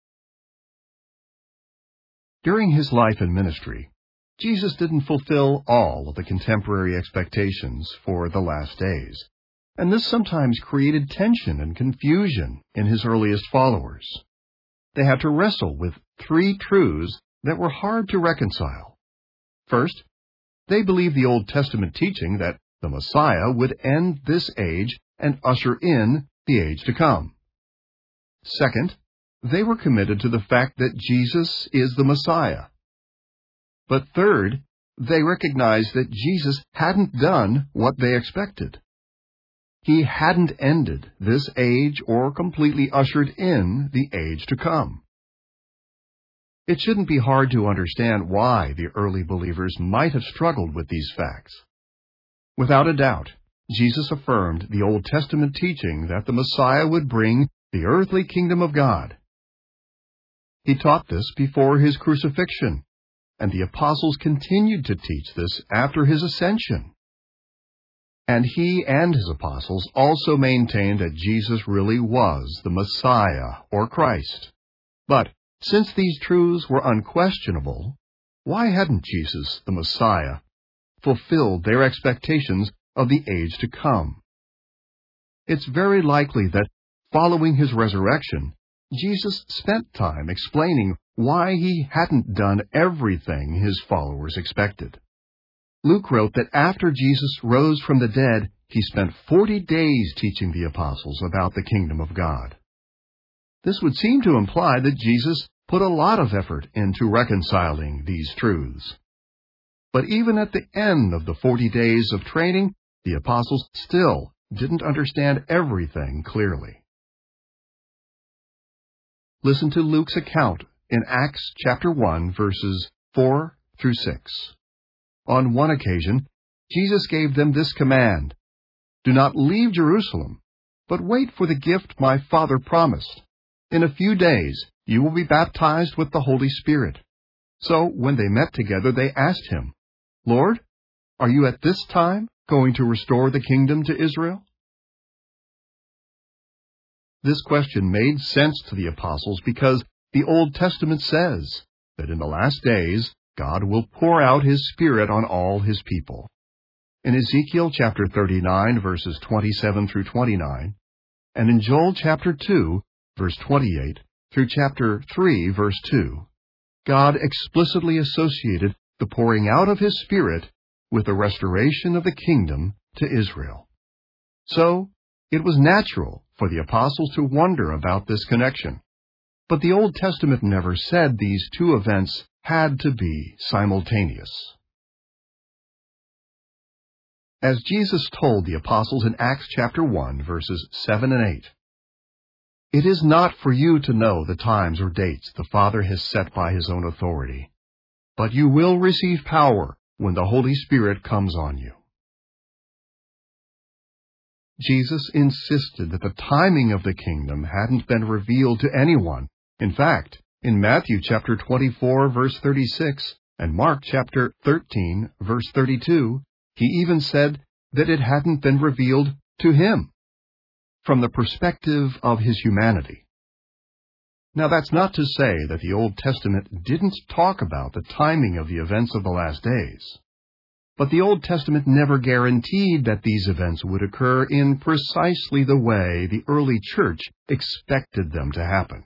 During his life and ministry, Jesus didn't fulfill all of the contemporary expectations for the last days, and this sometimes created tension and confusion in his earliest followers. They had to wrestle with three truths that were hard to reconcile. First, they believed the Old Testament teaching that the Messiah would end this age and usher in the age to come. Second, they were committed to the fact that Jesus is the Messiah. But third, they recognized that Jesus hadn't done what they expected. He hadn't ended this age or completely ushered in the age to come. It shouldn't be hard to understand why the early believers might have struggled with these facts. Without a doubt, Jesus affirmed the Old Testament teaching that the Messiah would bring the earthly kingdom of God. He taught this before his crucifixion, and the apostles continued to teach this after his ascension. And he and his apostles also maintained that Jesus really was the Messiah or Christ. But since these truths were unquestionable, why hadn't Jesus, the Messiah, fulfilled their expectations of the age to come? It's very likely that following his resurrection, Jesus spent time explaining why he hadn't done everything his followers expected. Luke wrote that after Jesus rose from the dead, he spent forty days teaching the apostles about the kingdom of God. This would seem to imply that Jesus put a lot of effort into reconciling these truths. But even at the end of the forty days of training, the apostles still didn't understand everything clearly. Listen to Luke's account in Acts chapter one, verses four through six. On one occasion, Jesus gave them this command, "Do not leave Jerusalem, but wait for the gift my Father promised. In a few days you will be baptized with the Holy Spirit." So when they met together, they asked him, "Lord, are you at this time going to restore the kingdom to Israel?" This question made sense to the apostles because the Old Testament says that in the last days God will pour out his Spirit on all his people. In Ezekiel chapter thirty-nine, verses twenty-seven through twenty-nine, and in Joel chapter two, verse twenty-eight, through chapter three, verse two, God explicitly associated the pouring out of his Spirit with the restoration of the kingdom to Israel. So, it was natural for the apostles to wonder about this connection. But the Old Testament never said these two events had to be simultaneous. As Jesus told the apostles in Acts chapter one, verses seven and eight, "It is not for you to know the times or dates the Father has set by his own authority, but you will receive power when the Holy Spirit comes on you." Jesus insisted that the timing of the kingdom hadn't been revealed to anyone. In fact, in Matthew chapter twenty-four, verse thirty-six, and Mark chapter thirteen, verse thirty-two, he even said that it hadn't been revealed to him from the perspective of his humanity. Now, that's not to say that the Old Testament didn't talk about the timing of the events of the last days. But the Old Testament never guaranteed that these events would occur in precisely the way the early church expected them to happen.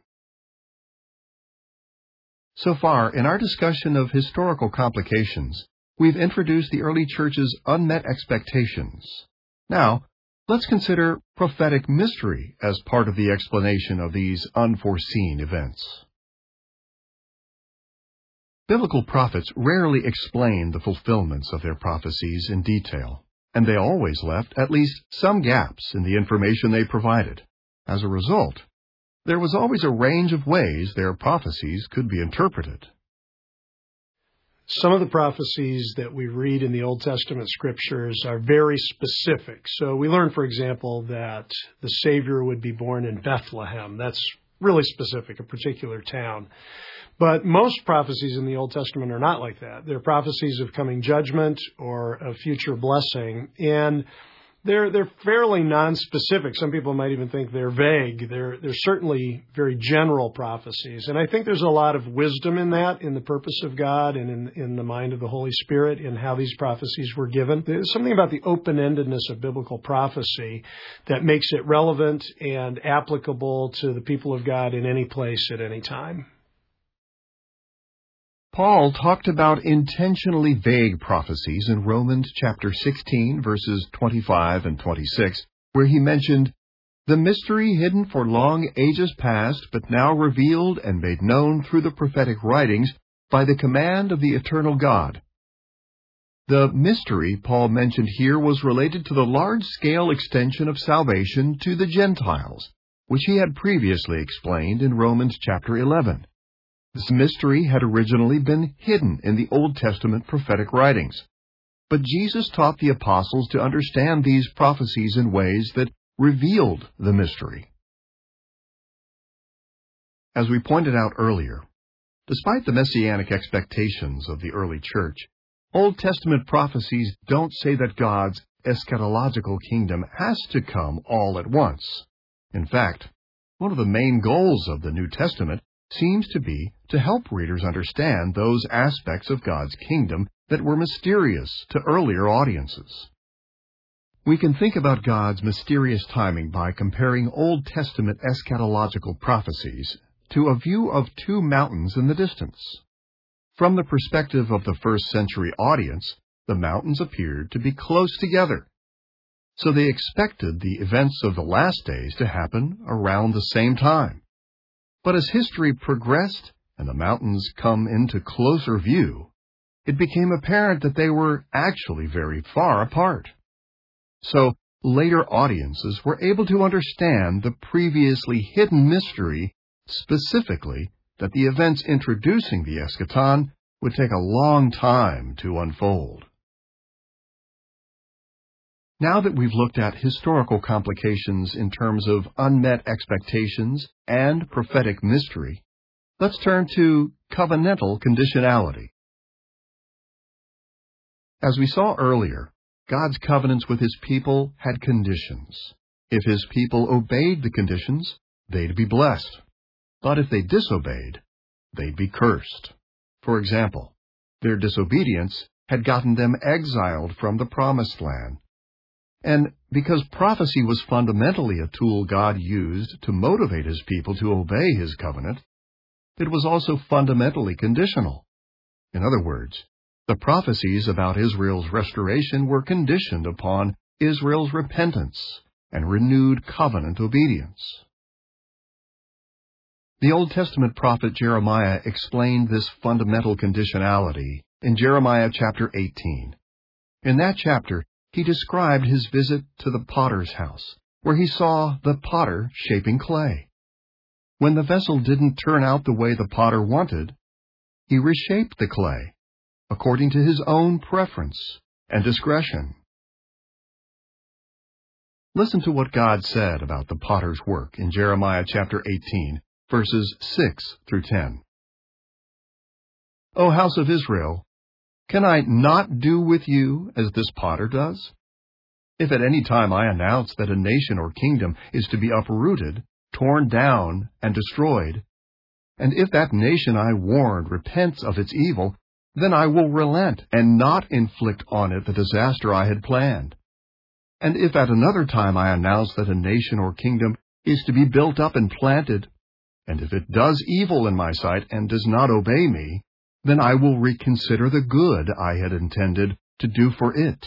So far, in our discussion of historical complications, we've introduced the early church's unmet expectations. Now, let's consider prophetic mystery as part of the explanation of these unforeseen events. Biblical prophets rarely explained the fulfillments of their prophecies in detail, and they always left at least some gaps in the information they provided. As a result, there was always a range of ways their prophecies could be interpreted. Some of the prophecies that we read in the Old Testament scriptures are very specific. So we learn, for example, that the Savior would be born in Bethlehem. That's really specific, a particular town. But most prophecies in the Old Testament are not like that. They're prophecies of coming judgment or of future blessing. And they're they're fairly nonspecific. Some people might even think they're vague. They're they're certainly very general prophecies. And I think there's a lot of wisdom in that, in the purpose of God and in, in the mind of the Holy Spirit, in how these prophecies were given. There's something about the open-endedness of biblical prophecy that makes it relevant and applicable to the people of God in any place at any time. Paul talked about intentionally vague prophecies in Romans chapter sixteen, verses twenty-five and twenty-six, where he mentioned, The mystery hidden for long ages past, but now revealed and made known through the prophetic writings by the command of the eternal God. The mystery Paul mentioned here was related to the large-scale extension of salvation to the Gentiles, which he had previously explained in Romans chapter eleven. This mystery had originally been hidden in the Old Testament prophetic writings, but Jesus taught the apostles to understand these prophecies in ways that revealed the mystery. As we pointed out earlier, despite the messianic expectations of the early church, Old Testament prophecies don't say that God's eschatological kingdom has to come all at once. In fact, one of the main goals of the New Testament seems to be to help readers understand those aspects of God's kingdom that were mysterious to earlier audiences. We can think about God's mysterious timing by comparing Old Testament eschatological prophecies to a view of two mountains in the distance. From the perspective of the first century audience, the mountains appeared to be close together. So they expected the events of the last days to happen around the same time. But as history progressed and the mountains come into closer view, it became apparent that they were actually very far apart. So later audiences were able to understand the previously hidden mystery, specifically that the events introducing the eschaton would take a long time to unfold. Now that we've looked at historical complications in terms of unmet expectations and prophetic mystery, let's turn to covenantal conditionality. As we saw earlier, God's covenants with His people had conditions. If His people obeyed the conditions, they'd be blessed. But if they disobeyed, they'd be cursed. For example, their disobedience had gotten them exiled from the Promised Land. And because prophecy was fundamentally a tool God used to motivate His people to obey His covenant, it was also fundamentally conditional. In other words, the prophecies about Israel's restoration were conditioned upon Israel's repentance and renewed covenant obedience. The Old Testament prophet Jeremiah explained this fundamental conditionality in Jeremiah chapter eighteen. In that chapter, he described his visit to the potter's house, where he saw the potter shaping clay. When the vessel didn't turn out the way the potter wanted, he reshaped the clay, according to his own preference and discretion. Listen to what God said about the potter's work in Jeremiah chapter eighteen, verses six through ten. O house of Israel, can I not do with you as this potter does? If at any time I announce that a nation or kingdom is to be uprooted, torn down, and destroyed, and if that nation I warned repents of its evil, then I will relent and not inflict on it the disaster I had planned. And if at another time I announce that a nation or kingdom is to be built up and planted, and if it does evil in my sight and does not obey me, then I will reconsider the good I had intended to do for it.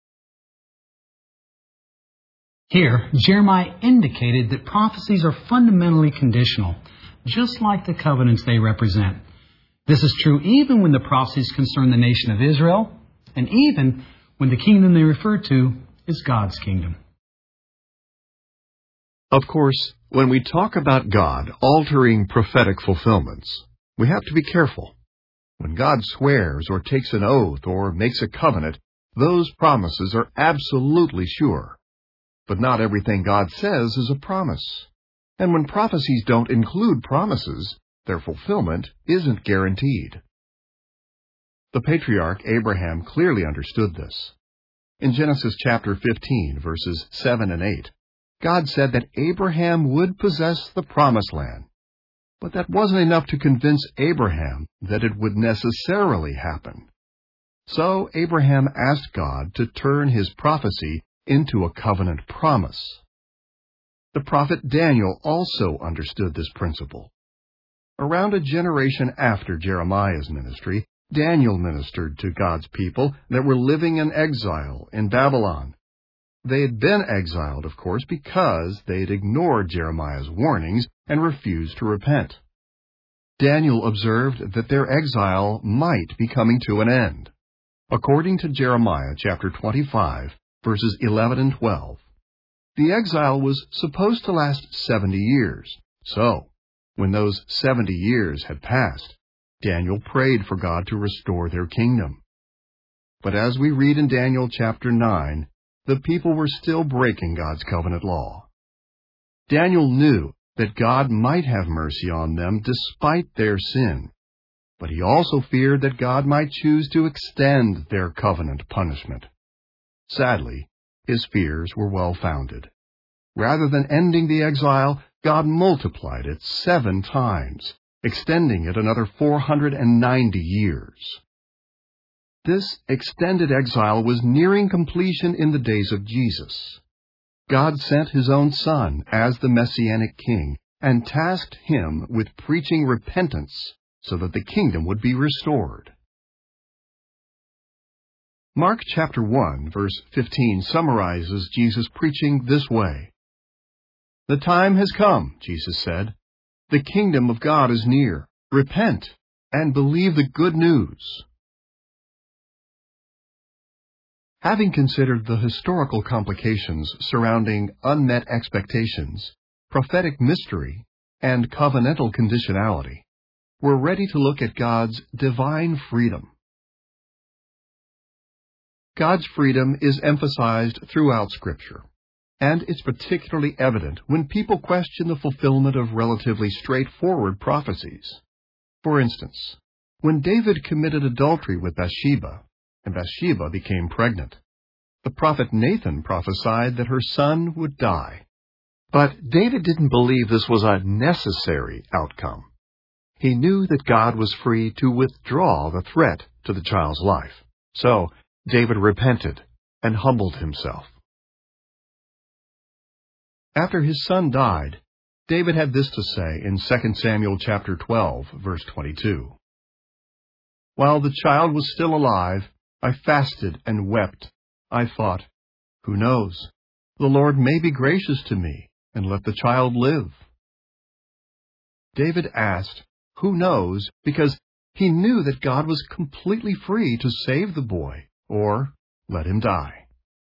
Here, Jeremiah indicated that prophecies are fundamentally conditional, just like the covenants they represent. This is true even when the prophecies concern the nation of Israel, and even when the kingdom they refer to is God's kingdom. Of course, when we talk about God altering prophetic fulfillments, we have to be careful. When God swears or takes an oath or makes a covenant, those promises are absolutely sure. But not everything God says is a promise. And when prophecies don't include promises, their fulfillment isn't guaranteed. The patriarch Abraham clearly understood this. In Genesis chapter fifteen, verses seven and eight, God said that Abraham would possess the promised land. But that wasn't enough to convince Abraham that it would necessarily happen. So Abraham asked God to turn his prophecy into a covenant promise. The prophet Daniel also understood this principle. Around a generation after Jeremiah's ministry, Daniel ministered to God's people that were living in exile in Babylon. They had been exiled, of course, because they had ignored Jeremiah's warnings and refused to repent. Daniel observed that their exile might be coming to an end. According to Jeremiah chapter twenty-five, verses eleven and twelve, the exile was supposed to last seventy years. So, when those seventy years had passed, Daniel prayed for God to restore their kingdom. But as we read in Daniel chapter nine, the people were still breaking God's covenant law. Daniel knew that God might have mercy on them despite their sin, but he also feared that God might choose to extend their covenant punishment. Sadly, his fears were well-founded. Rather than ending the exile, God multiplied it seven times, extending it another four hundred ninety years. This extended exile was nearing completion in the days of Jesus. God sent his own Son as the Messianic King and tasked him with preaching repentance so that the kingdom would be restored. Mark chapter one, verse fifteen summarizes Jesus' preaching this way. "The time has come," Jesus said. "The kingdom of God is near. Repent and believe the good news." Having considered the historical complications surrounding unmet expectations, prophetic mystery, and covenantal conditionality, we're ready to look at God's divine freedom. God's freedom is emphasized throughout Scripture, and it's particularly evident when people question the fulfillment of relatively straightforward prophecies. For instance, when David committed adultery with Bathsheba, and Bathsheba became pregnant, the prophet Nathan prophesied that her son would die. But David didn't believe this was a necessary outcome. He knew that God was free to withdraw the threat to the child's life. So David repented and humbled himself. After his son died, David had this to say in Second Samuel chapter twelve, verse twenty-two. "While the child was still alive, I fasted and wept. I thought, who knows? The Lord may be gracious to me and let the child live." David asked, "Who knows?" because he knew that God was completely free to save the boy or let him die.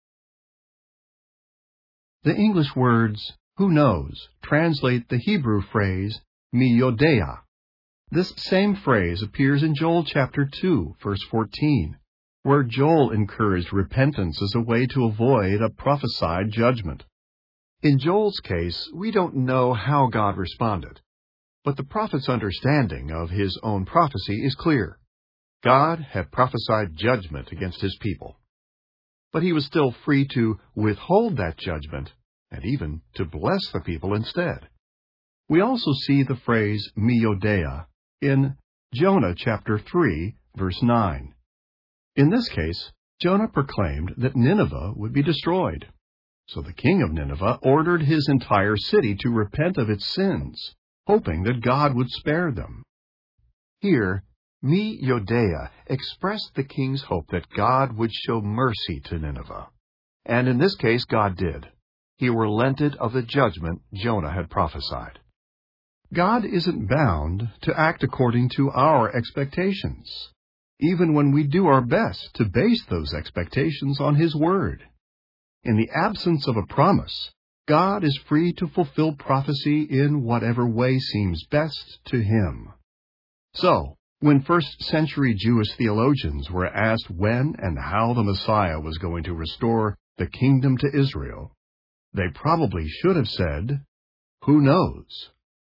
The English words, "who knows," translate the Hebrew phrase, mi yodea. This same phrase appears in Joel chapter two, verse fourteen, where Joel encouraged repentance as a way to avoid a prophesied judgment. In Joel's case, we don't know how God responded, but the prophet's understanding of his own prophecy is clear. God had prophesied judgment against his people, but he was still free to withhold that judgment and even to bless the people instead. We also see the phrase mi yodea in Jonah chapter three, verse nine. In this case, Jonah proclaimed that Nineveh would be destroyed. So the king of Nineveh ordered his entire city to repent of its sins, hoping that God would spare them. Here, mi yodea expressed the king's hope that God would show mercy to Nineveh. And in this case, God did. He relented of the judgment Jonah had prophesied. God isn't bound to act according to our expectations, even when we do our best to base those expectations on His Word. In the absence of a promise, God is free to fulfill prophecy in whatever way seems best to Him. So, when first-century Jewish theologians were asked when and how the Messiah was going to restore the kingdom to Israel, they probably should have said, "Who knows?"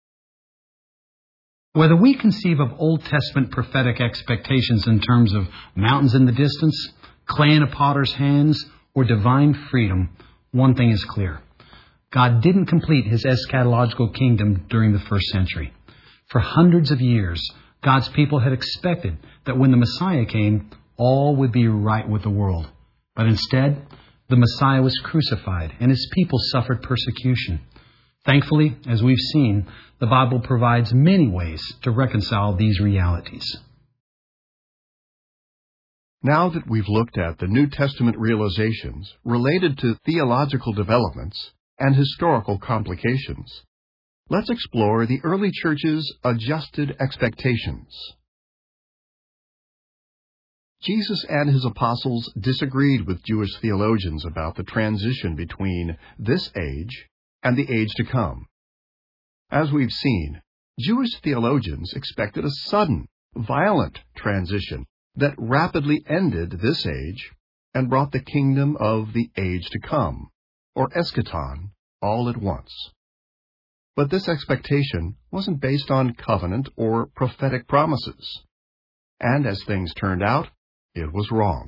Whether we conceive of Old Testament prophetic expectations in terms of mountains in the distance, clay in a potter's hands, or divine freedom, one thing is clear. God didn't complete His eschatological kingdom during the first century. For hundreds of years, God's people had expected that when the Messiah came, all would be right with the world. But instead, the Messiah was crucified, and His people suffered persecution. Thankfully, as we've seen, the Bible provides many ways to reconcile these realities. Now that we've looked at the New Testament realizations related to theological developments and historical complications, let's explore the early church's adjusted expectations. Jesus and his apostles disagreed with Jewish theologians about the transition between this age and the age to come. As we've seen, Jewish theologians expected a sudden, violent transition that rapidly ended this age and brought the kingdom of the age to come, or eschaton, all at once. But this expectation wasn't based on covenant or prophetic promises. And as things turned out, it was wrong.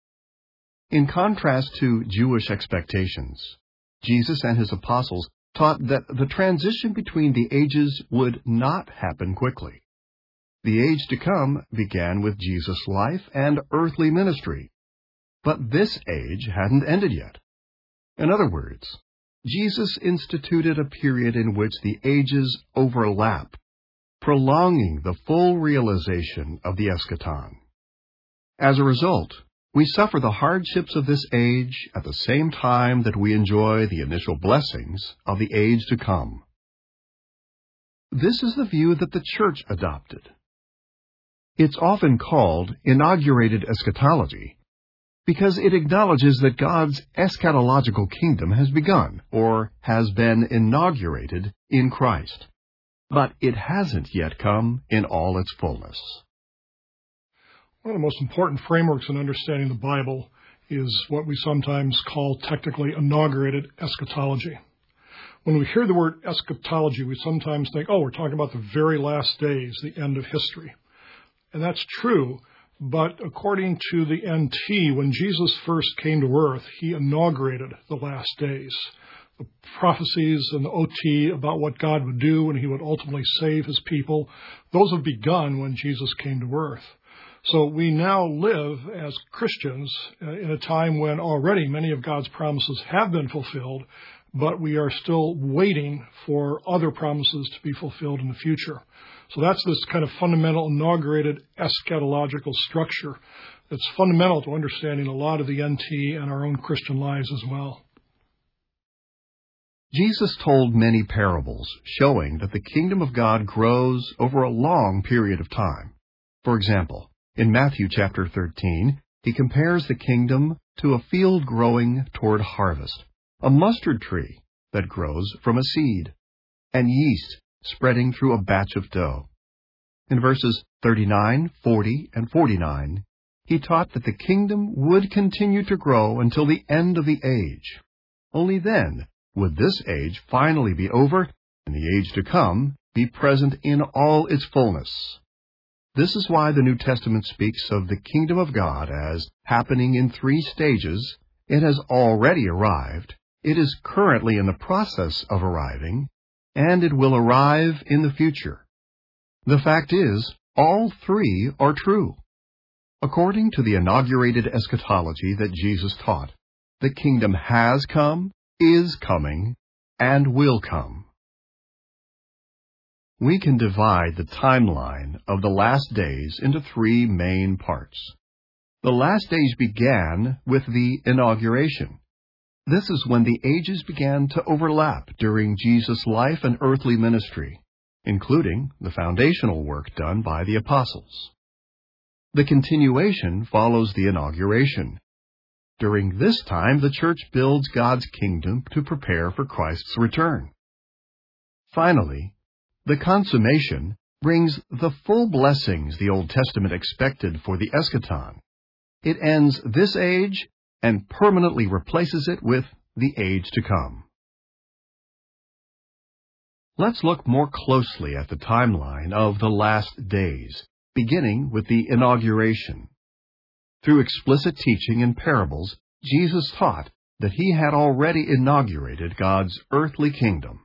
In contrast to Jewish expectations, Jesus and his apostles taught that the transition between the ages would not happen quickly. The age to come began with Jesus' life and earthly ministry, but this age hadn't ended yet. In other words, Jesus instituted a period in which the ages overlap, prolonging the full realization of the eschaton. As a result, we suffer the hardships of this age at the same time that we enjoy the initial blessings of the age to come. This is the view that the church adopted. It's often called inaugurated eschatology because it acknowledges that God's eschatological kingdom has begun or has been inaugurated in Christ, but it hasn't yet come in all its fullness. One of the most important frameworks in understanding the Bible is what we sometimes call technically inaugurated eschatology. When we hear the word eschatology, we sometimes think, oh, we're talking about the very last days, the end of history. And that's true, but according to the N T, when Jesus first came to earth, he inaugurated the last days. The prophecies and the O T about what God would do when he would ultimately save his people, those have begun when Jesus came to earth. So we now live as Christians in a time when already many of God's promises have been fulfilled, but we are still waiting for other promises to be fulfilled in the future. So that's this kind of fundamental inaugurated eschatological structure that's fundamental to understanding a lot of the N T and our own Christian lives as well. Jesus told many parables showing that the kingdom of God grows over a long period of time. For example, in Matthew chapter thirteen, he compares the kingdom to a field growing toward harvest, a mustard tree that grows from a seed, and yeast spreading through a batch of dough. In verses thirty-nine, forty, and forty-nine, he taught that the kingdom would continue to grow until the end of the age. Only then would this age finally be over and the age to come be present in all its fullness. This is why the New Testament speaks of the kingdom of God as happening in three stages. It has already arrived, it is currently in the process of arriving, and it will arrive in the future. The fact is, all three are true. According to the inaugurated eschatology that Jesus taught, the kingdom has come, is coming, and will come. We can divide the timeline of the last days into three main parts. The last days began with the inauguration. This is when the ages began to overlap during Jesus' life and earthly ministry, including the foundational work done by the apostles. The continuation follows the inauguration. During this time, the church builds God's kingdom to prepare for Christ's return. Finally, the consummation brings the full blessings the Old Testament expected for the eschaton. It ends this age and permanently replaces it with the age to come. Let's look more closely at the timeline of the last days, beginning with the inauguration. Through explicit teaching and parables, Jesus taught that he had already inaugurated God's earthly kingdom.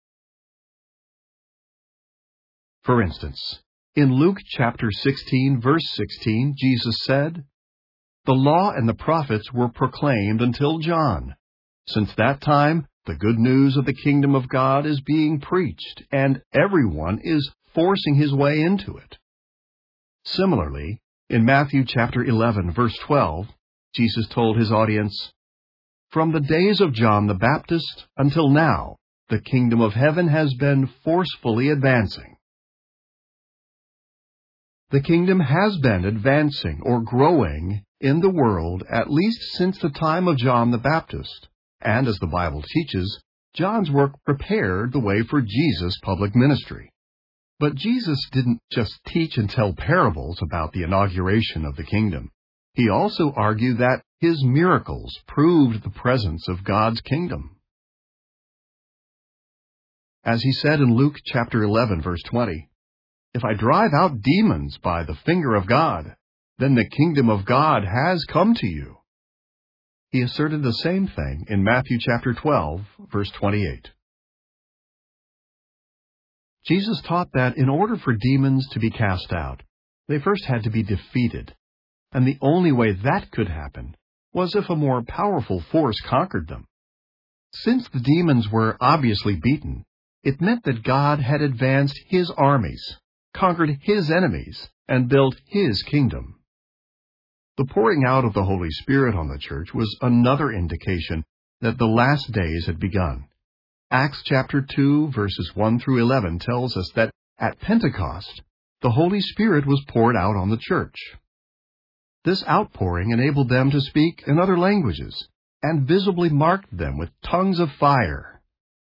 For instance, in Luke chapter sixteen, verse sixteen, Jesus said, "The law and the prophets were proclaimed until John. Since that time, the good news of the kingdom of God is being preached, and everyone is forcing his way into it." Similarly, In Matthew chapter eleven, verse twelve, Jesus told his audience, "From the days of John the Baptist until now, the kingdom of heaven has been forcefully advancing." The kingdom has been advancing or growing in the world at least since the time of John the Baptist, and as the Bible teaches, John's work prepared the way for Jesus' public ministry. But Jesus didn't just teach and tell parables about the inauguration of the kingdom. He also argued that his miracles proved the presence of God's kingdom. As he said in Luke chapter eleven, verse twenty, "If I drive out demons by the finger of God, then the kingdom of God has come to you." He asserted the same thing in Matthew chapter twelve, verse twenty-eight. Jesus taught that in order for demons to be cast out, they first had to be defeated, and the only way that could happen was if a more powerful force conquered them. Since the demons were obviously beaten, it meant that God had advanced His armies, conquered His enemies, and built His kingdom. The pouring out of the Holy Spirit on the church was another indication that the last days had begun. Acts chapter two, verses one through eleven tells us that at Pentecost, the Holy Spirit was poured out on the church. This outpouring enabled them to speak in other languages and visibly marked them with tongues of fire.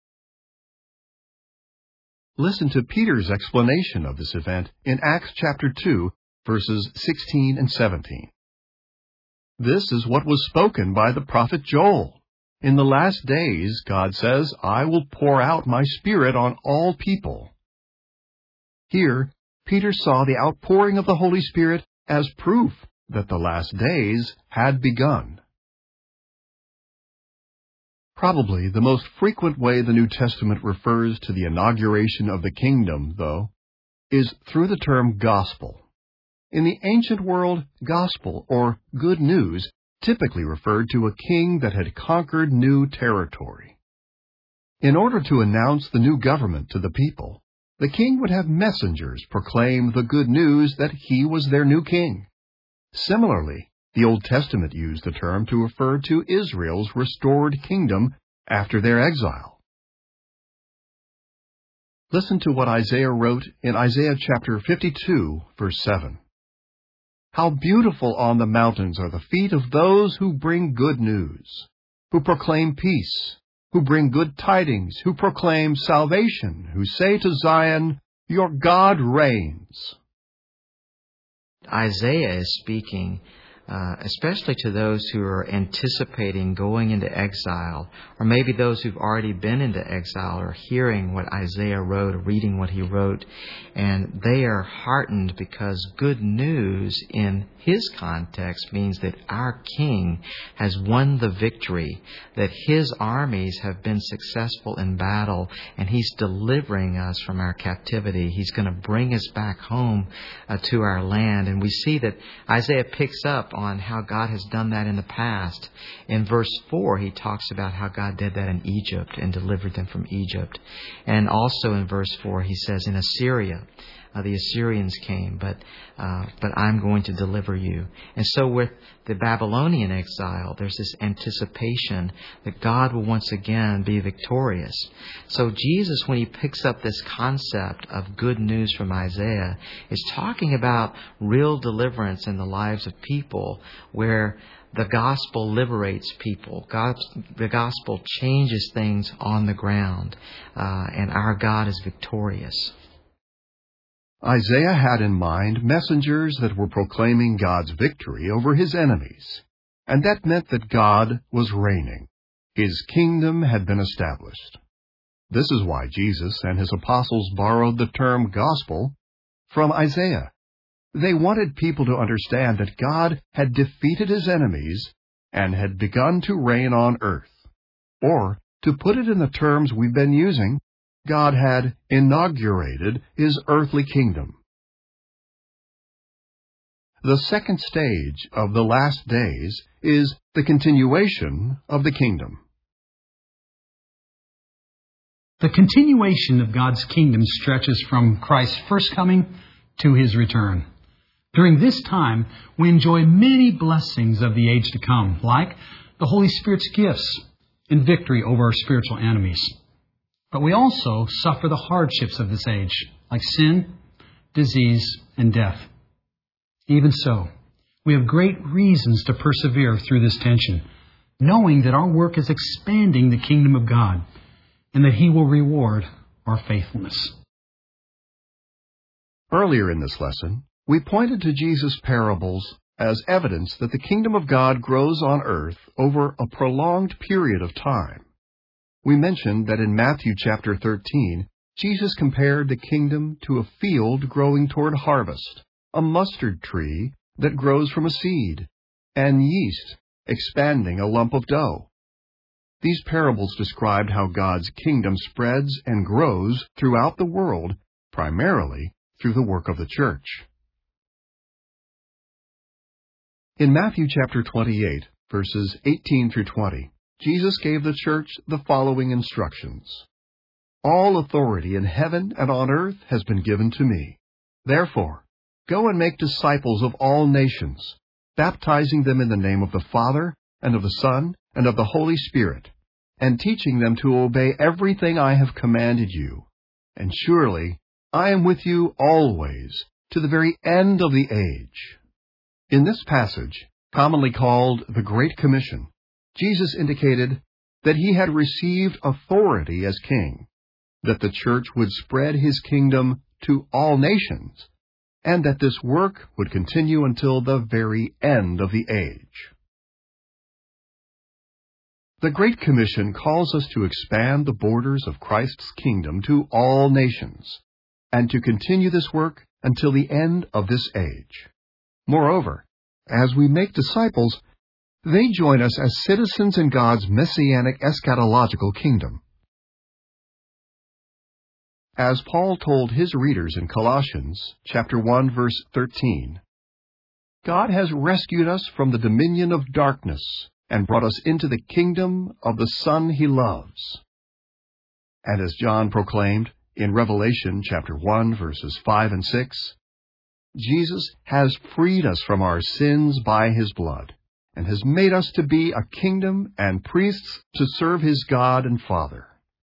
Listen to Peter's explanation of this event in Acts chapter two, verses sixteen and seventeen. "This is what was spoken by the prophet Joel. In the last days, God says, I will pour out my Spirit on all people." Here, Peter saw the outpouring of the Holy Spirit as proof that the last days had begun. Probably the most frequent way the New Testament refers to the inauguration of the kingdom, though, is through the term gospel. In the ancient world, gospel, or good news, typically referred to a king that had conquered new territory. In order to announce the new government to the people, the king would have messengers proclaim the good news that he was their new king. Similarly, the Old Testament used the term to refer to Israel's restored kingdom after their exile. Listen to what Isaiah wrote in Isaiah chapter fifty-two, verse seven. "How beautiful on the mountains are the feet of those who bring good news, who proclaim peace, who bring good tidings, who proclaim salvation, who say to Zion, your God reigns." Isaiah is speaking Uh, especially to those who are anticipating going into exile, or maybe those who've already been into exile are hearing what Isaiah wrote or reading what he wrote, and they are heartened because good news in his context means that our King has won the victory, that his armies have been successful in battle, and he's delivering us from our captivity. He's going to bring us back home uh, to our land. And we see that Isaiah picks up on how God has done that in the past. In verse four, he talks about how God did that in Egypt and delivered them from Egypt. And also in verse four, he says, in Assyria, uh, the Assyrians came, but uh, but I'm going to deliver you. And so with the Babylonian exile, there's this anticipation that God will once again be victorious. So Jesus, when he picks up this concept of good news from Isaiah, is talking about real deliverance in the lives of people where the gospel liberates people. God, the gospel changes things on the ground, uh, and our God is victorious. Isaiah had in mind messengers that were proclaiming God's victory over his enemies, and that meant that God was reigning. His kingdom had been established. This is why Jesus and his apostles borrowed the term gospel from Isaiah. They wanted people to understand that God had defeated his enemies and had begun to reign on earth. Or, to put it in the terms we've been using, God had inaugurated his earthly kingdom. The second stage of the last days is the continuation of the kingdom. The continuation of God's kingdom stretches from Christ's first coming to his return. During this time, we enjoy many blessings of the age to come, like the Holy Spirit's gifts and victory over our spiritual enemies. But we also suffer the hardships of this age, like sin, disease, and death. Even so, we have great reasons to persevere through this tension, knowing that our work is expanding the kingdom of God and that He will reward our faithfulness. Earlier in this lesson, we pointed to Jesus' parables as evidence that the kingdom of God grows on earth over a prolonged period of time. We mentioned that in Matthew chapter thirteen, Jesus compared the kingdom to a field growing toward harvest, a mustard tree that grows from a seed, and yeast expanding a lump of dough. These parables described how God's kingdom spreads and grows throughout the world, primarily through the work of the church. In Matthew chapter twenty-eight, verses eighteen through twenty, Jesus gave the church the following instructions. All authority in heaven and on earth has been given to me. Therefore, go and make disciples of all nations, baptizing them in the name of the Father, and of the Son, and of the Holy Spirit, and teaching them to obey everything I have commanded you. And surely I am with you always, to the very end of the age. In this passage, commonly called the Great Commission, Jesus indicated that He had received authority as king, that the church would spread His kingdom to all nations, and that this work would continue until the very end of the age. The Great Commission calls us to expand the borders of Christ's kingdom to all nations, and to continue this work until the end of this age. Moreover, as we make disciples, they join us as citizens in God's messianic eschatological kingdom. As Paul told his readers in Colossians chapter one, verse thirteen, God has rescued us from the dominion of darkness and brought us into the kingdom of the Son He loves. And as John proclaimed in Revelation chapter one, verses five and six, Jesus has freed us from our sins by His blood, and has made us to be a kingdom and priests to serve His God and Father.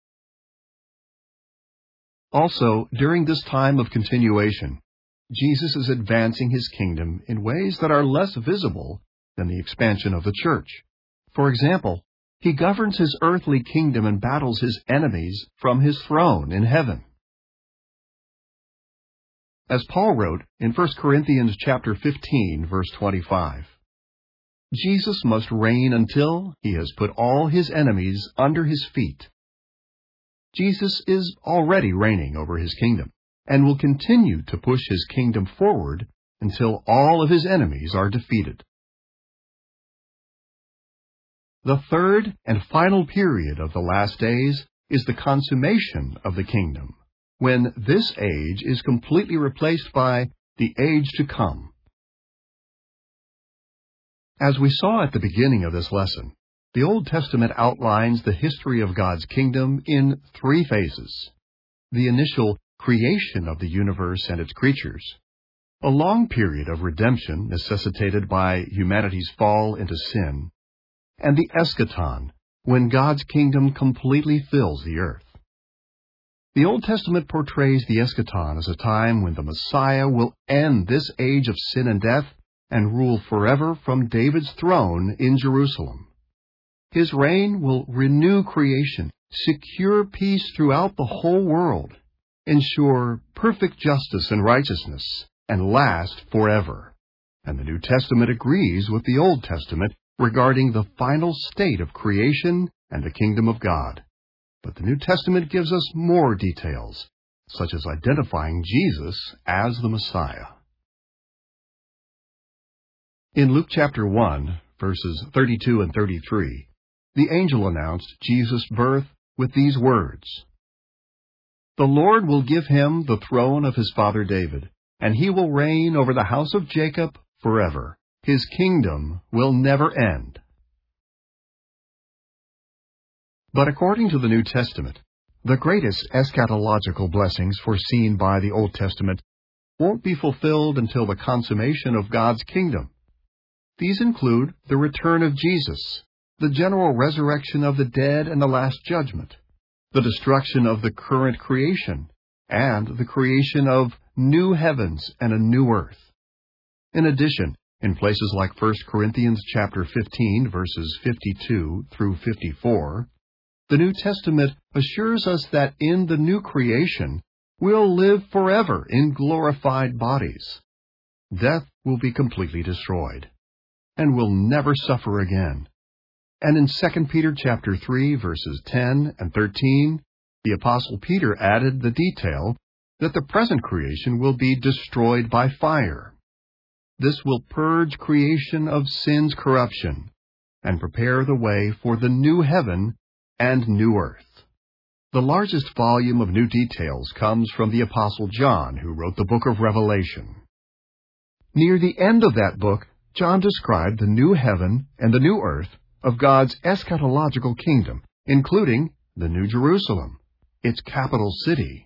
Also, during this time of continuation, Jesus is advancing His kingdom in ways that are less visible than the expansion of the church. For example, He governs His earthly kingdom and battles His enemies from His throne in heaven. As Paul wrote in First Corinthians chapter fifteen, verse twenty-five, Jesus must reign until He has put all His enemies under His feet. Jesus is already reigning over His kingdom, and will continue to push His kingdom forward until all of His enemies are defeated. The third and final period of the last days is the consummation of the kingdom, when this age is completely replaced by the age to come. As we saw at the beginning of this lesson, the Old Testament outlines the history of God's kingdom in three phases: the initial creation of the universe and its creatures, a long period of redemption necessitated by humanity's fall into sin, and the eschaton, when God's kingdom completely fills the earth. The Old Testament portrays the eschaton as a time when the Messiah will end this age of sin and death and rule forever from David's throne in Jerusalem. His reign will renew creation, secure peace throughout the whole world, ensure perfect justice and righteousness, and last forever. And the New Testament agrees with the Old Testament regarding the final state of creation and the kingdom of God. But the New Testament gives us more details, such as identifying Jesus as the Messiah. In Luke chapter one, verses thirty-two and thirty-three, the angel announced Jesus' birth with these words: "The Lord will give him the throne of his father David, and he will reign over the house of Jacob forever. His kingdom will never end." But according to the New Testament, the greatest eschatological blessings foreseen by the Old Testament won't be fulfilled until the consummation of God's kingdom. These include the return of Jesus, the general resurrection of the dead and the last judgment, the destruction of the current creation, and the creation of new heavens and a new earth. In addition, in places like First Corinthians chapter fifteen, verses fifty-two through fifty-four, the New Testament assures us that in the new creation, we'll live forever in glorified bodies. Death will be completely destroyed, and we'll never suffer again. And in Second Peter chapter three, verses ten and thirteen, the Apostle Peter added the detail that the present creation will be destroyed by fire. This will purge creation of sin's corruption and prepare the way for the new heaven and new earth. The largest volume of new details comes from the Apostle John, who wrote the book of Revelation. Near the end of that book, John described the new heaven and the new earth of God's eschatological kingdom, including the New Jerusalem, its capital city.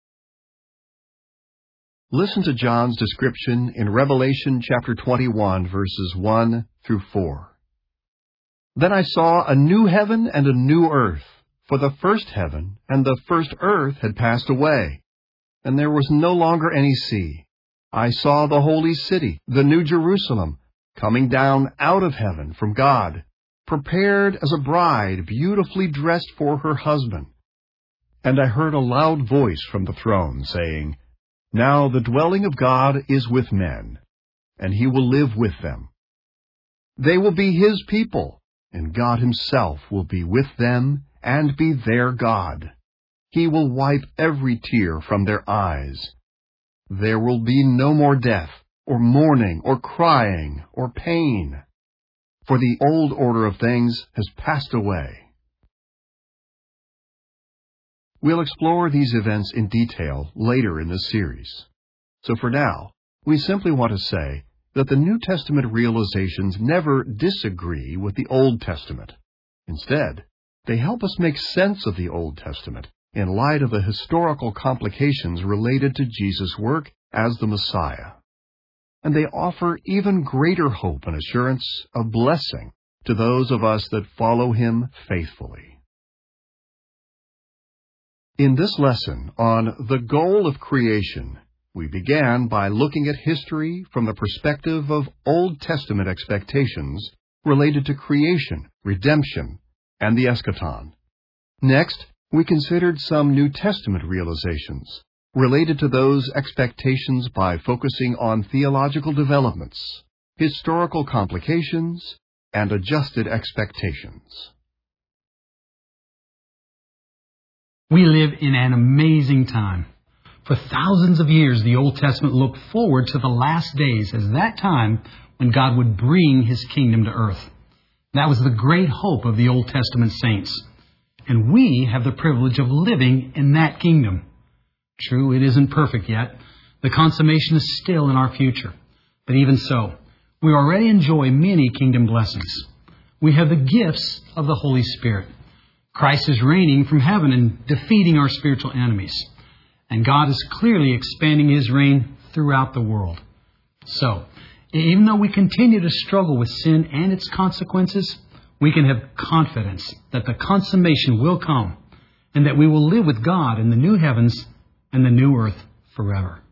Listen to John's description in Revelation chapter twenty-one, verses one through four. Then I saw a new heaven and a new earth, for the first heaven and the first earth had passed away, and there was no longer any sea. I saw the holy city, the New Jerusalem, coming down out of heaven from God, prepared as a bride beautifully dressed for her husband. And I heard a loud voice from the throne saying, Now the dwelling of God is with men, and he will live with them. They will be his people, and God himself will be with them and be their God. He will wipe every tear from their eyes. There will be no more death, or mourning, or crying, or pain, for the old order of things has passed away. We'll explore these events in detail later in this series. So for now, we simply want to say that the New Testament realizations never disagree with the Old Testament. Instead, they help us make sense of the Old Testament in light of the historical complications related to Jesus' work as the Messiah. And they offer even greater hope and assurance of blessing to those of us that follow him faithfully. In this lesson on the goal of creation, we began by looking at history from the perspective of Old Testament expectations related to creation, redemption, and the eschaton. Next, we considered some New Testament realizations related to those expectations by focusing on theological developments, historical complications, and adjusted expectations. We live in an amazing time. For thousands of years, the Old Testament looked forward to the last days as that time when God would bring his kingdom to earth. That was the great hope of the Old Testament saints. And we have the privilege of living in that kingdom. True, it isn't perfect yet. The consummation is still in our future. But even so, we already enjoy many kingdom blessings. We have the gifts of the Holy Spirit. Christ is reigning from heaven and defeating our spiritual enemies. And God is clearly expanding his reign throughout the world. So, even though we continue to struggle with sin and its consequences, we can have confidence that the consummation will come and that we will live with God in the new heavens and the new earth forever.